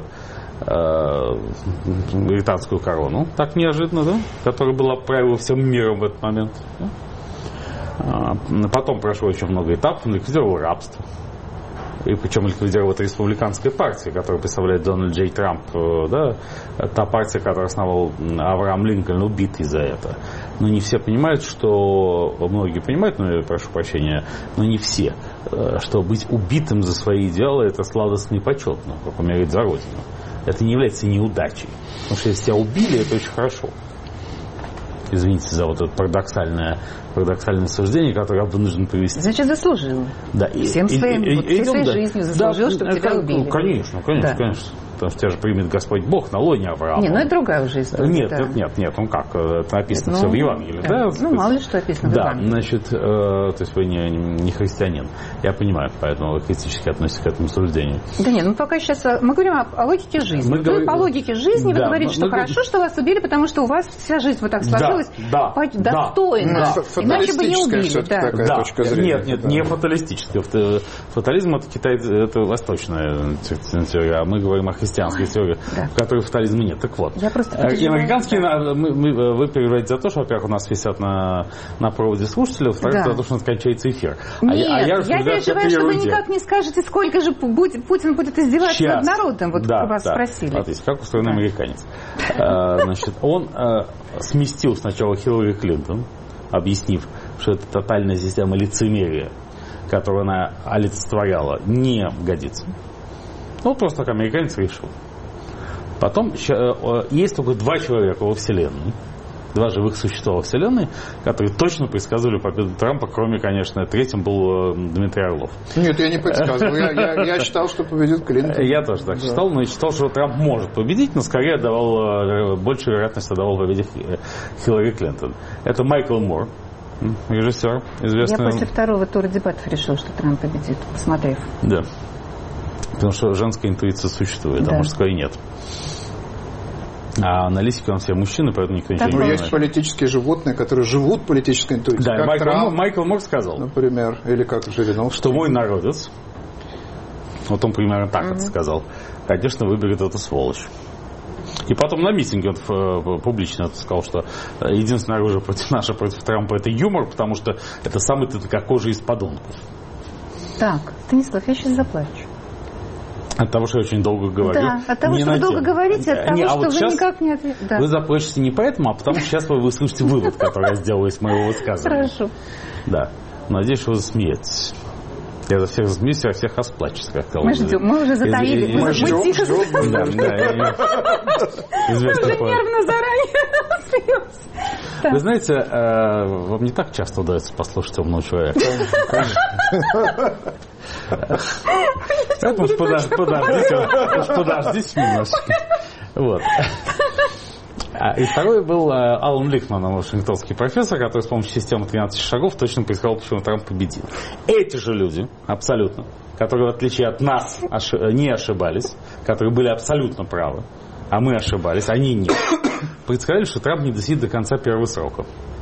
британскую корону, так неожиданно, да, которая была правила всем миром в этот момент. Да? Потом прошло еще много этапов, он ликвидировал рабство. И причем ликвидировала это республиканская партия, которую представляет Дональд Джей Трамп, да, та партия, которую основал Авраам Линкольн, убитый за это. Но не все понимают, что... Многие понимают, но я прошу прощения, но не все, что быть убитым за свои идеалы – это сладостно и почетно, как умереть за Родину. Это не является неудачей. Потому что если тебя убили, это очень хорошо. Извините за вот это парадоксальное суждение, которое я вынужден привести. Значит, заслужил. Да. Всей жизнью заслужил, чтобы тебя убили. Конечно. Потому что тебя же примет Господь Бог на лоне Авраама. Не, это другая уже история. Нет, он как? Это написано все в Евангелии. Да? Мало ли что описано в Евангелии. Значит, то есть вы не христианин. Я понимаю, поэтому вы критически относитесь к этому суждению. Да нет, пока сейчас мы говорим о логике жизни. По логике жизни вы говорите, что хорошо, что вас убили, потому что у вас вся жизнь вот так сложилась достойно. Иначе бы не убили. Такая точка зрения. Нет, не фаталистическая. Фатализм это Китай, это восточная теория, а мы говорим о христианстве. христианская теория, в которой фатализма нет. Так вот, американские, вы переживаете за то, что, во-первых, у нас висят на проводе слушателя, во-вторых, за то, что у нас кончается эфир. Нет, я переживаю, что вы никак не скажете, сколько же Путин будет издеваться над народом, вот вас спросили. Смотрите, как устроен американец. Значит, он сместил сначала Хиллари Клинтон, объяснив, что это тотальная система лицемерия, которую она олицетворяла, не годится. Ну, просто как американец решил. Потом есть только 2 человека во Вселенной, 2 живых существа во Вселенной, которые точно предсказывали победу Трампа, кроме, конечно, третьим был Дмитрий Орлов. Нет, я не предсказывал. Я считал, что победит Клинтон. Я тоже так считал, но я считал, что Трамп может победить, но скорее большую вероятность отдавал победе Хиллари Клинтон. Это Майкл Мур, режиссер, известный. Я после 2-го тура дебатов решил, что Трамп победит, посмотрев. Да. Потому что женская интуиция существует, а мужской нет. А аналитики у нас все мужчины, поэтому никто ничего не понимает. Есть политические животные, которые живут политической интуицией. Да, Майкл Мур сказал. Например, или как Жириновский. Что мой народец, вот он примерно так это сказал, конечно, выберет эту сволочь. И потом на митинге он публично это сказал, что единственное оружие против Трампа это юмор, потому что это самый тонкокожий из подонков. Так, Станислав, я сейчас заплачу. От того, что я очень долго говорю. Да, от того, что вы долго говорите, от того, что вы никак не ответите. Вы заплачете не поэтому, а потому что сейчас вы слышите вывод, который я сделал из моего высказывания. Хорошо. Да. Надеюсь, что вы засмеетесь. Я за всех засмеюсь, а всех расплачусь, как сказал. Мы ждем, мы уже затаили. Мы тихо Уже нервно заранее смеемся. Вы знаете, вам не так часто удается послушать умного человека. Поэтому подождите немножко. Вот. И второй был Алан Лихман, вашингтонский профессор, который с помощью системы 13 шагов точно предсказал, почему Трамп победит. Эти же люди, абсолютно, которые, в отличие от нас, не ошибались, которые были абсолютно правы, а мы ошибались, они нет, предсказали, что Трамп не досидит до конца первого срока.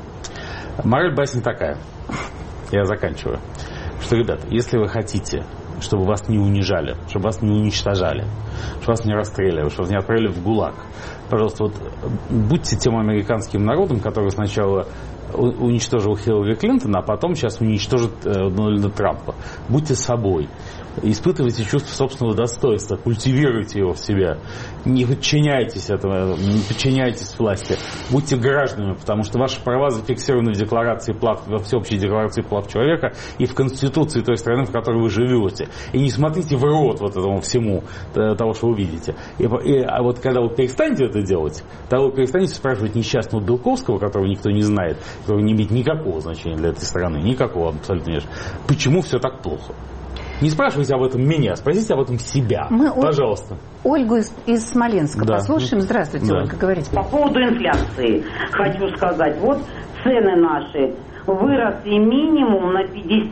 Мораль басни такая, я заканчиваю, что, ребята, если вы хотите, чтобы вас не унижали, чтобы вас не уничтожали, чтобы вас не расстреливали, чтобы вас не отправили в ГУЛАГ, пожалуйста, вот будьте тем американским народом, который сначала уничтожил Хиллари Клинтон, а потом сейчас уничтожит Дональда Трампа. Будьте собой. Испытывайте чувство собственного достоинства, культивируйте его в себе. Не подчиняйтесь этому, не подчиняйтесь власти. Будьте гражданами, потому что ваши права зафиксированы в декларации во всеобщей декларации прав человека и в Конституции той страны, в которой вы живете. И не смотрите в рот вот этому всему, того, что вы видите. А вот когда вы перестанете это делать, тогда вы перестанете спрашивать несчастного Белковского, которого никто не знает, который не имеет никакого значения для этой страны, никакого абсолютно нет. Почему все так плохо? Не спрашивайте об этом меня, спросите об этом себя. Пожалуйста. Ольгу из Смоленска послушаем. Здравствуйте, Ольга, говорите. По поводу инфляции хочу сказать. Вот цены наши выросли минимум на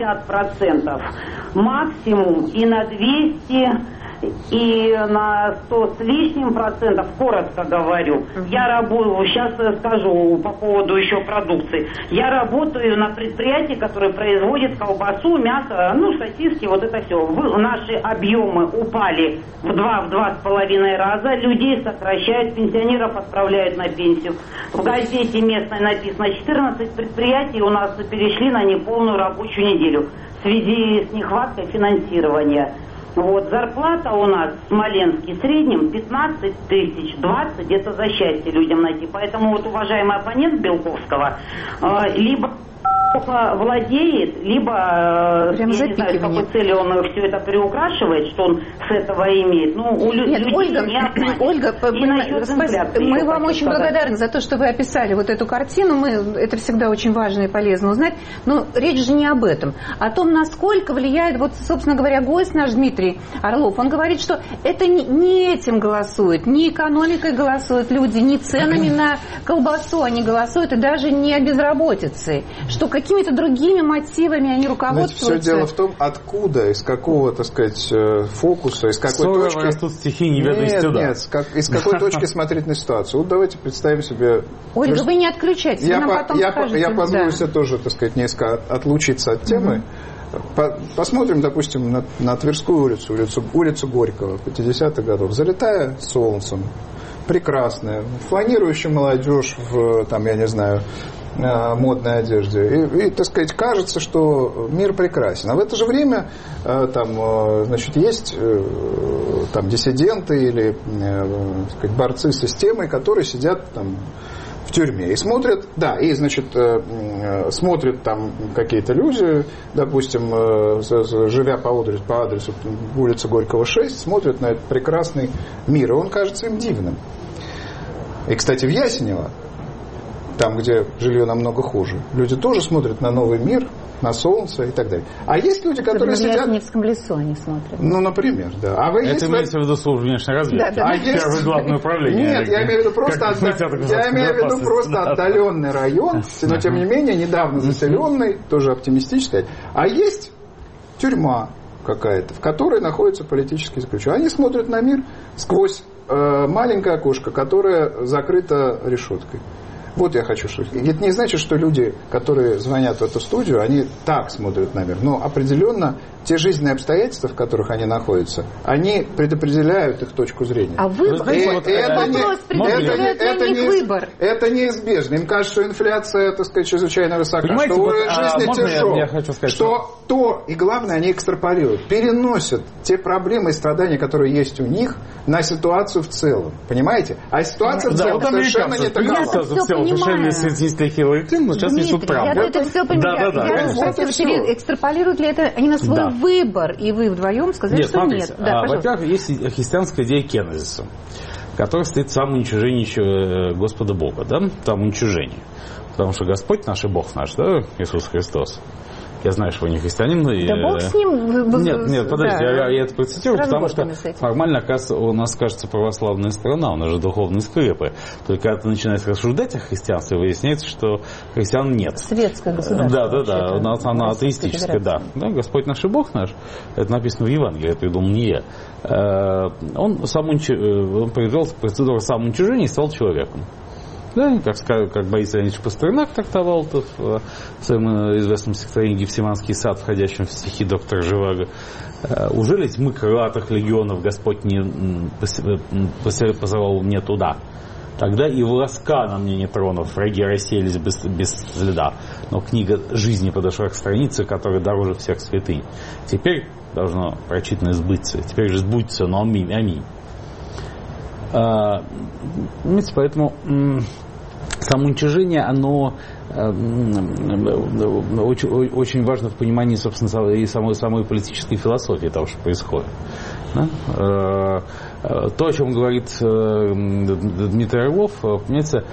50%, максимум и на 200%. И на 100 с лишним процентов, коротко говорю, я работаю, сейчас скажу по поводу еще продукции, я работаю на предприятии, которое производит колбасу, мясо, сосиски, вот это все. Наши объемы упали в 2,5 раза, людей сокращают, пенсионеров отправляют на пенсию. В газете местной написано, 14 предприятий у нас перешли на неполную рабочую неделю в связи с нехваткой финансирования. Вот, зарплата у нас в Смоленске в среднем 15 тысяч, 20 это за счастье людям найти. Поэтому вот уважаемый оппонент Белковского либо владеет, либо я не знаю, с какой целью он все это приукрашивает, что он с этого имеет. Нет, Ольга, мы вам очень благодарны за то, что вы описали вот эту картину. Это всегда очень важно и полезно узнать. Но речь же не об этом. О том, насколько влияет, вот, собственно говоря, гость наш Дмитрий Орлов. Он говорит, что это не этим голосует, не экономикой голосуют люди, не ценами на колбасу они голосуют, и даже не безработицей. Что какими-то другими мотивами они руководствуются. Знаете, все дело в том, откуда, из какого, так сказать, фокуса, из какой точки... растут стихи неведомости. Нет, из какой точки смотреть на ситуацию. Вот давайте представим себе... Ольга, вы не отключайтесь, вы нам потом скажете. Я позволю себе тоже, так сказать, несколько отлучиться от темы. посмотрим, допустим, на Тверскую улицу Горького 50-х годов. Залитая солнцем, прекрасная, фланирующая молодежь в, там, я не знаю, модной одежде. И, так сказать, кажется, что мир прекрасен. А в это же время там, значит, есть там диссиденты или, так сказать, борцы с системой, которые сидят там в тюрьме и смотрят, да, и, значит, смотрят там какие-то люди, допустим, живя по адресу улицы Горького 6, смотрят на этот прекрасный мир, и он кажется им дивным. И, кстати, в Ясенево, там, где жилье намного хуже, люди тоже смотрят на новый мир, на солнце и так далее. А есть люди, которые сидят... В Ясеневском лесу они смотрят. Ну, например, да. А вы это имеете в виду службу внешней разведки? Да. А есть... Главное управление. Нет, я имею в виду просто отдаленный район, но, тем не менее, недавно заселенный, тоже оптимистический. А есть тюрьма какая-то, в которой находятся политические заключенные. Они смотрят на мир сквозь маленькое окошко, которое закрыто решеткой. Вот я хочу сказать. Это не значит, что люди, которые звонят в эту студию, они так смотрят на мир. Но определенно те жизненные обстоятельства, в которых они находятся, они предопределяют их точку зрения. А выбор? Это неизбежно. Им кажется, что инфляция, так сказать, чрезвычайно высока. Понимаете, что жизнь тяжелая. Что то, и главное, они экстраполируют, переносят те проблемы и страдания, которые есть у них, на ситуацию в целом. Понимаете? А ситуация в целом совершенно не такова. Совершенно свидетельство Хиллари Клинтон, сейчас несут правду. Я это все понимаю. Я экстраполируют ли это они на свой выбор, и вы вдвоем сказали, нет, что смотрите, нет. Да, во-первых, есть христианская идея кенезиса, которая стоит в самоуничижении Господа Бога, да, самоуничижение. Потому что Господь наш и Бог наш, да, Иисус Христос. Я знаю, что вы не христианин. Да Бог с ним... Нет, подождите, я это процитирую, потому что формально, оказывается, у нас, кажется, православная страна, у нас же духовные скрепы. Только когда ты начинаешь рассуждать о христианстве, выясняется, что христиан нет. Светское государство. Да, у нас она атеистическая, да. Господь наш и Бог наш, это написано в Евангелии, это придумал не я. Он произвел процедуру самоуничижения и стал человеком. Да, как Борис Леонидович Пастернак трактовал это в своем известном стихотворении «Гефсиманский сад», входящем в стихи доктора Живаго. «Уже ли тьмы крылатых легионов Господь не позовал мне туда? Тогда и волоска на мне не тронув, враги расселись без следа. Но книга жизни подошла к странице, которая дороже всех святынь. Теперь должно прочитано сбыться. Теперь же сбудется, но аминь». Поэтому самоуничижение, оно очень важно в понимании, собственно, и самой политической философии того, что происходит. Да? То, о чем говорит Дмитрий Орлов, понимаете,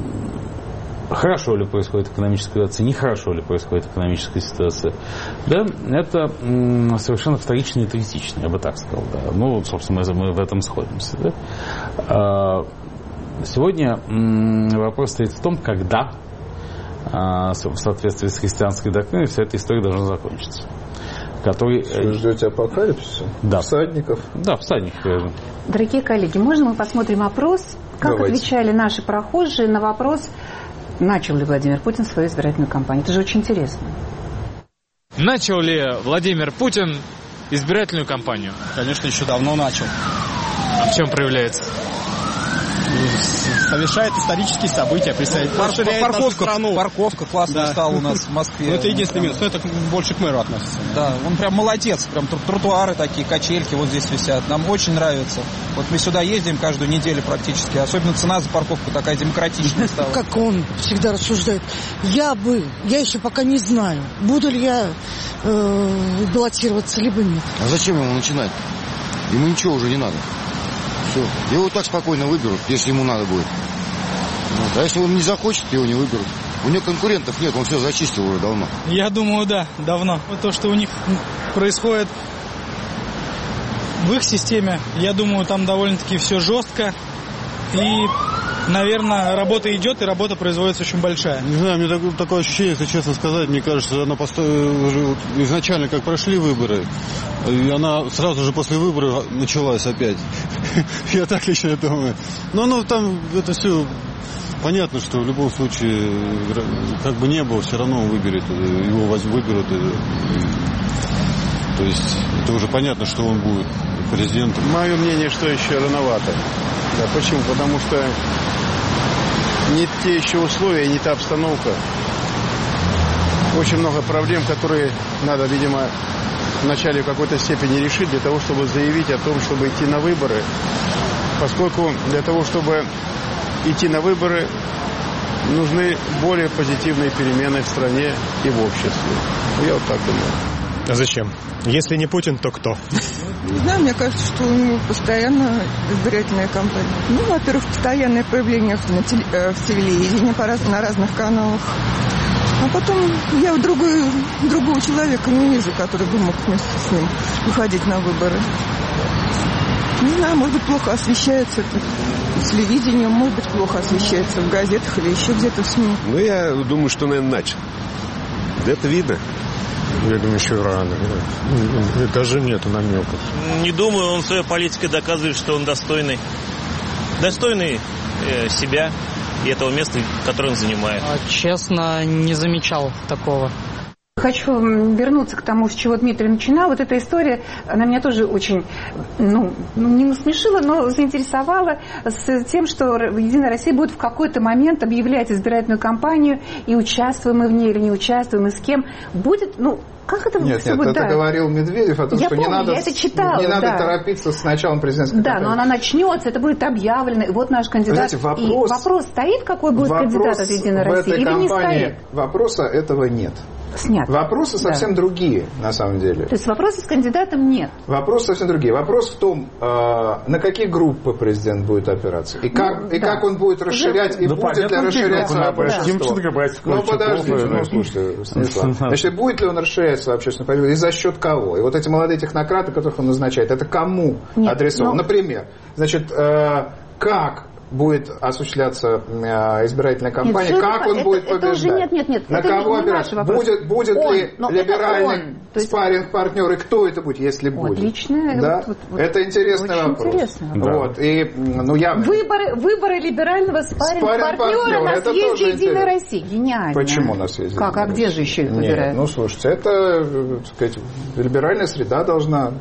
хорошо ли происходит экономическая ситуация, нехорошо ли происходит экономическая ситуация, да, это совершенно вторично и третично, я бы так сказал. Да. Ну, собственно, мы в этом сходимся. Да. Сегодня вопрос стоит в том, когда, в соответствии с христианской доктриной, вся эта история должна закончиться. Вы ждете апокалипсиса? Да. Всадников? Да, всадников. Дорогие коллеги, можно мы посмотрим опрос? Как отвечали наши прохожие на вопрос, начал ли Владимир Путин свою избирательную кампанию? Это же очень интересно. Начал ли Владимир Путин избирательную кампанию? Конечно, еще давно начал. А в чем проявляется? Совершает исторические события, парковка классная стала у нас в Москве. Ну, это единственный минус, но это больше к мэру относится. Да, он прям молодец, прям тротуары такие, качельки вот здесь висят, нам очень нравится. Вот мы сюда ездим каждую неделю практически, особенно цена за парковку такая демократичная стала. Как он всегда рассуждает, я еще пока не знаю, буду ли я баллотироваться, либо нет. А зачем ему начинать? Ему ничего уже не надо. Все. Его так спокойно выберут, если ему надо будет. Вот. А если он не захочет, его не выберут. У него конкурентов нет, он все зачистил уже давно. Я думаю, да, давно. Вот то, что у них происходит в их системе, я думаю, там довольно-таки все жестко. И, наверное, работа идет, и работа производится очень большая. Не знаю, мне такое ощущение, если честно сказать, мне кажется, она уже изначально, как прошли выборы, и она сразу же после выборов началась опять. Я так лично думаю. Но там это все понятно, что в любом случае, как бы не было, все равно он выберет, его выберут. То есть это уже понятно, что он будет президентом. Мое мнение, что еще рановато. Да, почему? Потому что не те еще условия, не та обстановка. Очень много проблем, которые надо, видимо, вначале в какой-то степени решить для того, чтобы заявить о том, чтобы идти на выборы. Поскольку для того, чтобы идти на выборы, нужны более позитивные перемены в стране и в обществе. Я вот так думаю. А зачем? Если не Путин, то кто? Не знаю, мне кажется, что у него постоянно избирательная кампания. Ну, во-первых, постоянное появление в телевидении на разных каналах. А потом я другого человека не вижу, который бы мог вместе с ним выходить на выборы. Не знаю, может быть, плохо освещается телевидением, может быть, плохо освещается в газетах или еще где-то в СМИ. Ну, я думаю, что, наверное, начал. Это видно. Я думаю, еще рано. Даже нету намеков. Не думаю, он своей политикой доказывает, что он достойный. Достойный себя и этого места, которое он занимает. Честно, не замечал такого. Хочу вернуться к тому, с чего Дмитрий начинал. Вот эта история, она меня тоже очень, не насмешила, но заинтересовала с тем, что «Единая Россия» будет в какой-то момент объявлять избирательную кампанию, и участвуем мы в ней или не участвуем, и с кем. Будет, как это Нет, будет? Это говорил Медведев о том, я что помню, не надо, я это читала, не надо торопиться с началом президентской кампании. Да, но она начнется, это будет объявлено, и вот наш кандидат. Знаете, вопрос стоит, какой будет кандидат от «Единой России», или не стоит? Вопроса этого нет. Снят. Вопросы совсем другие, на самом деле. То есть вопросов с кандидатом нет? Вопросы совсем другие. Вопрос в том, на какие группы президент будет опираться. И как он будет расширять, и будет ли расширять свое большинство. Подождите, слушайте, Станислав. Значит, будет ли он расширять свою общественную политику, и за счет кого? И вот эти молодые технократы, которых он назначает, это кому адресовано? Например, значит, как будет осуществляться избирательная кампания, как он будет побеждать, на кого опираться, будет ли либеральный спарринг-партнер, и кто это будет, если будет. Отлично. Да? Это интересный вопрос. Вот. И, выборы либерального спарринг-партнера на съезде «Единой России». Гениально. Почему на съезде? Как? А где же еще их выбирают? Слушайте, это, так сказать, либеральная среда должна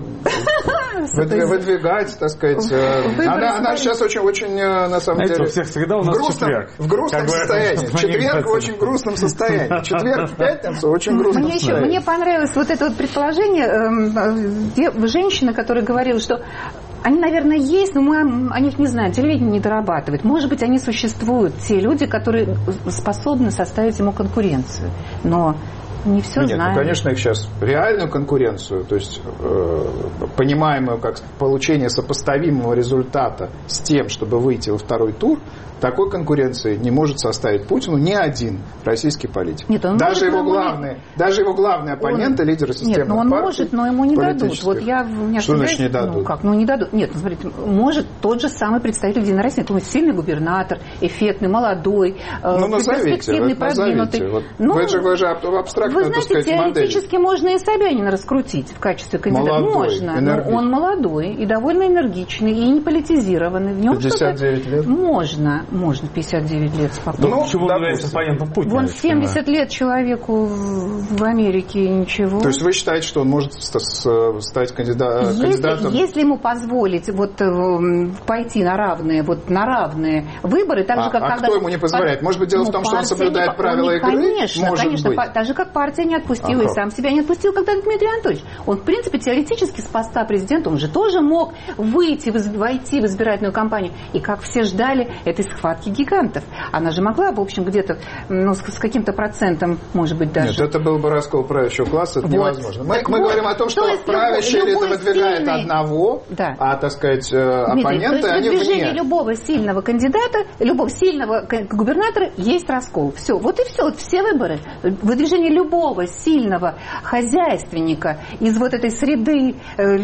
выдвигать, так сказать. Она сейчас очень, на самом деле, всех среда у нас в грустном состоянии. Четверг в очень грустном состоянии. Четверг в пятницу очень грустном состоянии. Мне понравилось вот это вот предположение женщины, которая говорила, что они, наверное, есть, но мы о них не знаем. Телевидение не дорабатывает. Может быть, они существуют, те люди, которые способны составить ему конкуренцию. Но не все знаем. Конечно, их сейчас реальную конкуренцию, то есть понимаемую как получение сопоставимого результата с тем, чтобы выйти во второй тур, такой конкуренции не может составить Путину ни один российский политик. Нет, даже его главные оппоненты, лидеры системных партий. Он может, но ему не дадут. Вот что значит не дадут? Не дадут. Нет, смотрите, может тот же самый представитель «Единой России», то есть сильный губернатор, эффектный, молодой, перспективный, продвинутый. Вы же абстрактную, так сказать, модель. Теоретически можно и Собянина раскрутить в качестве кандидата. Можно, но он молодой и довольно энергичный, и не политизированный. В нем 59 лет? Можно 59 лет спокойно. Почему он является оппонентом Путина? Вон 70 лет человеку в Америке, ничего. То есть вы считаете, что он может стать кандидатом? Если ему позволить пойти на равные выборы, так же, как кто ему не позволяет? Может быть, дело в том, что он соблюдает правила игры? Конечно. Так же, как партия не отпустила и сам себя не отпустил, когда Дмитрий Анатольевич. Он, в принципе, теоретически с поста президента, он же тоже мог войти в избирательную кампанию. И как все ждали этой схватки гигантов. Она же могла, в общем, где-то с каким-то процентом, может быть, даже... Нет, это был бы раскол правящего класса, это невозможно. Мы говорим о том, что правящая элита выдвигает одного, а, так сказать, оппоненты, они вне. В движении любого сильного кандидата, любого сильного губернатора есть раскол. Все. Вот и все. Вот все выборы. Выдвижение любого сильного хозяйственника из вот этой среды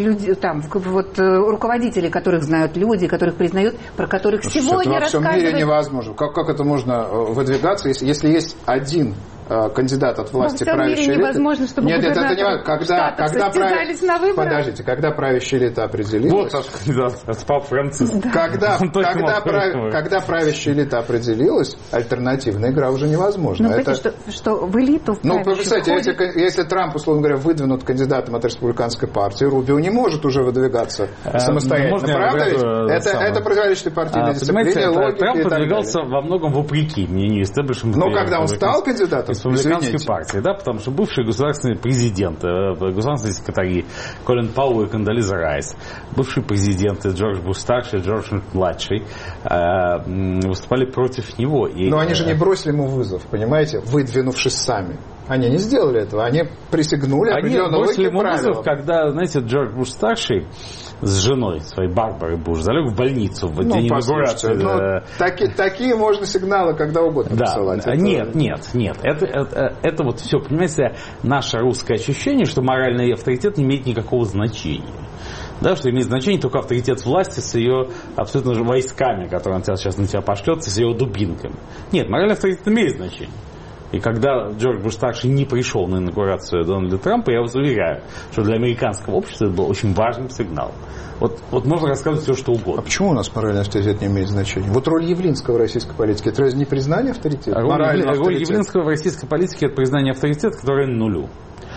руководителей, которых знают люди, которых признают, про которых сегодня рассказывают. В мире невозможно. Как это можно выдвигаться, если есть один кандидат от власти правящей элиты... невозможно, чтобы нет, это не важно. Подождите, когда правящая элита определилась... Вот наш кандидат, это Папа Франциск. Когда правящая элита определилась, альтернативная игра уже невозможна. Что в элиту представьте, если Трамп, условно говоря, выдвинут кандидатом от республиканской партии, Рубио не может уже выдвигаться самостоятельно. Правда ведь? Это противоречит партийной дисциплине, логике. Трамп подвигался во многом вопреки мнению истеблишмента. Но когда он стал кандидатом республиканской партии, да, потому что бывший государственный президент, государственный секретарь Колин Пауэлл и Кондолиза Райс, бывшие президенты Джордж Буш старший и Джордж младший выступали против него. Но они же не бросили ему вызов, понимаете, выдвинувшись сами. Они не сделали этого, они присягнули определенным логике правилам. Когда, знаете, Джордж Буш старший с женой своей Барбарой Буш залег в больницу в день инаугурации. Такие можно сигналы когда угодно посылать. Нет. Это вот все, понимаете, наше русское ощущение, что моральный авторитет не имеет никакого значения. Да, что имеет значение только авторитет власти с ее абсолютно же войсками, которые он сейчас на тебя пошлет, с ее дубинками. Нет, моральный авторитет имеет значение. И когда Джордж Буш-старший не пришел на инаугурацию Дональда Трампа, я вас уверяю, что для американского общества это был очень важным сигналом. Вот можно рассказывать все, что угодно. А почему у нас моральный авторитет не имеет значения? Вот роль Явлинского в российской политике, это разве не признание авторитета? Роль Явлинского в российской политике – это признание авторитета, которое нулю.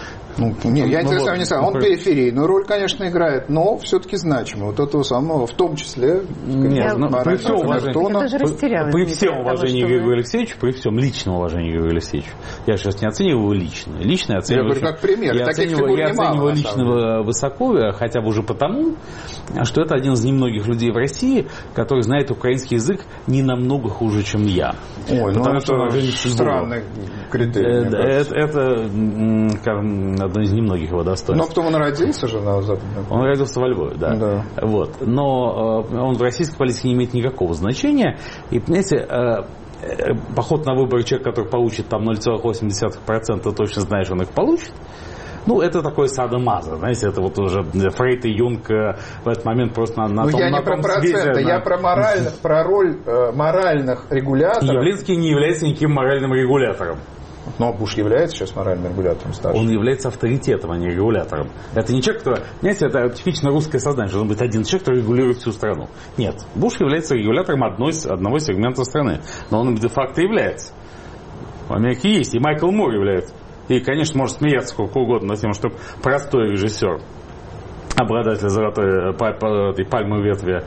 Я не знаю, он периферийную роль, конечно, играет, но все-таки значимый. Вот этого самого, в том числе... При всем уважении к Григорию Алексеевичу, при всем личном уважении к Григорию Алексеевичу, я сейчас не оцениваю его лично. Лично оцениваю... Я говорю, как пример. Я оцениваю лично высоко, хотя бы уже потому, что это один из немногих людей в России, который знает украинский язык не намного хуже, чем я. Потому что странный критерий. Это, скажем, одно из немногих его достоинств. Но потом он родился же на Западе. Он родился во Львове, да. Вот. Но он в российской политике не имеет никакого значения. И, понимаете, поход на выборы человек, который получит там 0,8%, точно знаешь, он их получит. Это такое садо-мазо, знаете, это вот уже Фрейд и Юнг в этот момент просто на том свете. Я не про проценты, я про роль моральных регуляторов. Явлинский не является никаким моральным регулятором. Но Буш является сейчас моральным регулятором старшим. Он является авторитетом, а не регулятором. Это не человек, который... Знаете, это типично русское сознание, что должен быть один человек, который регулирует всю страну. Нет. Буш является регулятором одного сегмента страны. Но он де-факто является. В Америке есть. И Майкл Мур является. И, конечно, может смеяться сколько угодно над тем, что простой режиссер, обладатель золотой пальмовой ветви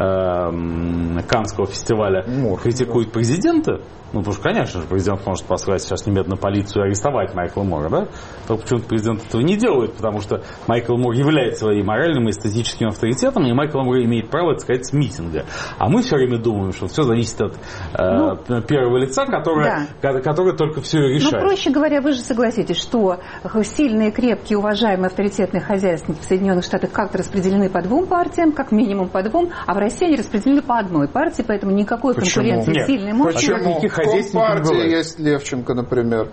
Каннского фестиваля, критикует президента. Потому что, конечно же, президент может послать сейчас немедленно полицию и арестовать Майкла Мура, да? Только почему-то президент этого не делает, потому что Майкл Мур является своим моральным и эстетическим авторитетом, и Майкл Мур имеет право, так сказать, с митинга. А мы все время думаем, что все зависит от первого лица, который только все решает. Проще говоря, вы же согласитесь, что сильные, крепкие, уважаемые, авторитетные хозяйственники в Соединенных Штатах как-то распределены по двум партиям, как минимум по двум, а в России они распределены по одной партии, поэтому никакой конкуренции сильной мощи. В Компартии есть Левченко, например.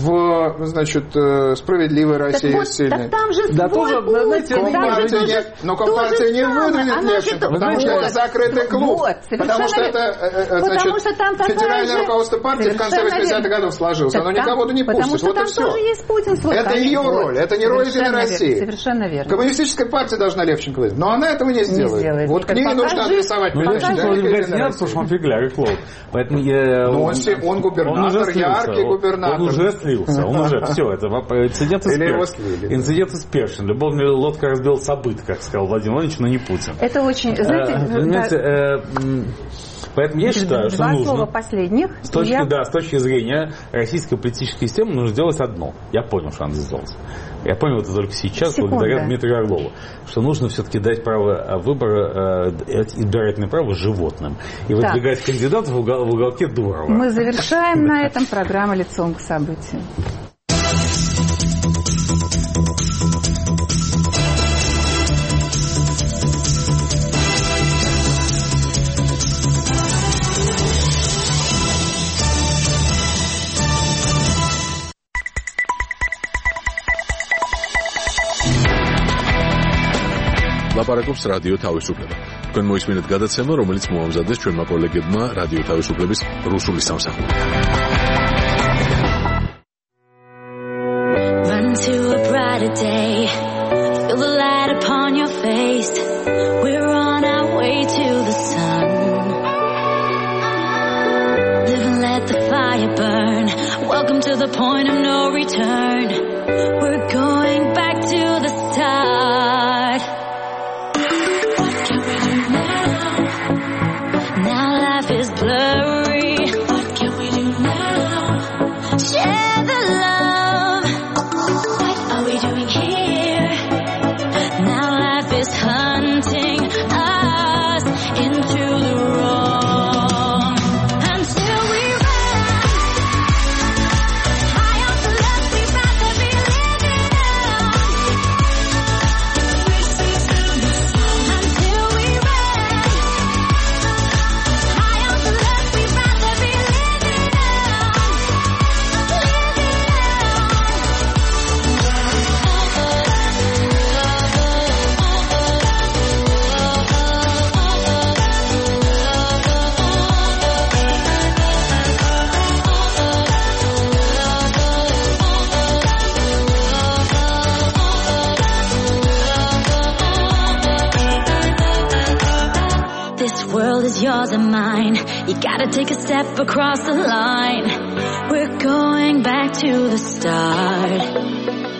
Справедливой России есть сильный. Так там же но Компартия не выдвинет Левченко, потому что это закрытый клуб. Потому что это федеральное руководство партии в конце 80-х годов сложилось. Оно никого не пустит. Потому что там тоже есть Путин. Это ее роль, это не роль Единой России. Совершенно верно. Коммунистическая партия должна Левченко выдвинуть, но она этого не сделает. Вот к ней нужно адресовать. Левченко выдвигать не надо, потому что он фигляр и клоун. Поэтому он губернатор, яркий губернатор. Он уже слился, все, это инцидент из Першин. Любовная лодка разбила событ, как сказал Владимир Владимирович, но не Путин. Это очень, поэтому я считаю, что нужно... Два слова последних. С точки зрения российской политической системы нужно сделать одно. Я понял, что надо сделать. Я понял это только сейчас, благодаря Дмитрию Орлову, что нужно все-таки дать право выбора, избирательное право животным. И выдвигать кандидатов в уголке Дурова. Мы завершаем на этом программу «Лицом к событию». ლაპარაკობს რადიო თავისუფლება. თქვენ მოისმინეთ გადაცემა, რომელიც მოამზადეს ჩვენმა კოლეგებმა რადიო თავისუფლების რუსული სამსახური. come to the point of no return. We're going back to the start. What can we do now? Now life is blurry. What can we do now? Share the love. What are we doing here? Now life is hunting us into the wrong. Until we run high off the love we'd rather be living on. Until we run high off the love we'd rather be living This world is yours and mine. You gotta take a step across the line. We're going back to the start.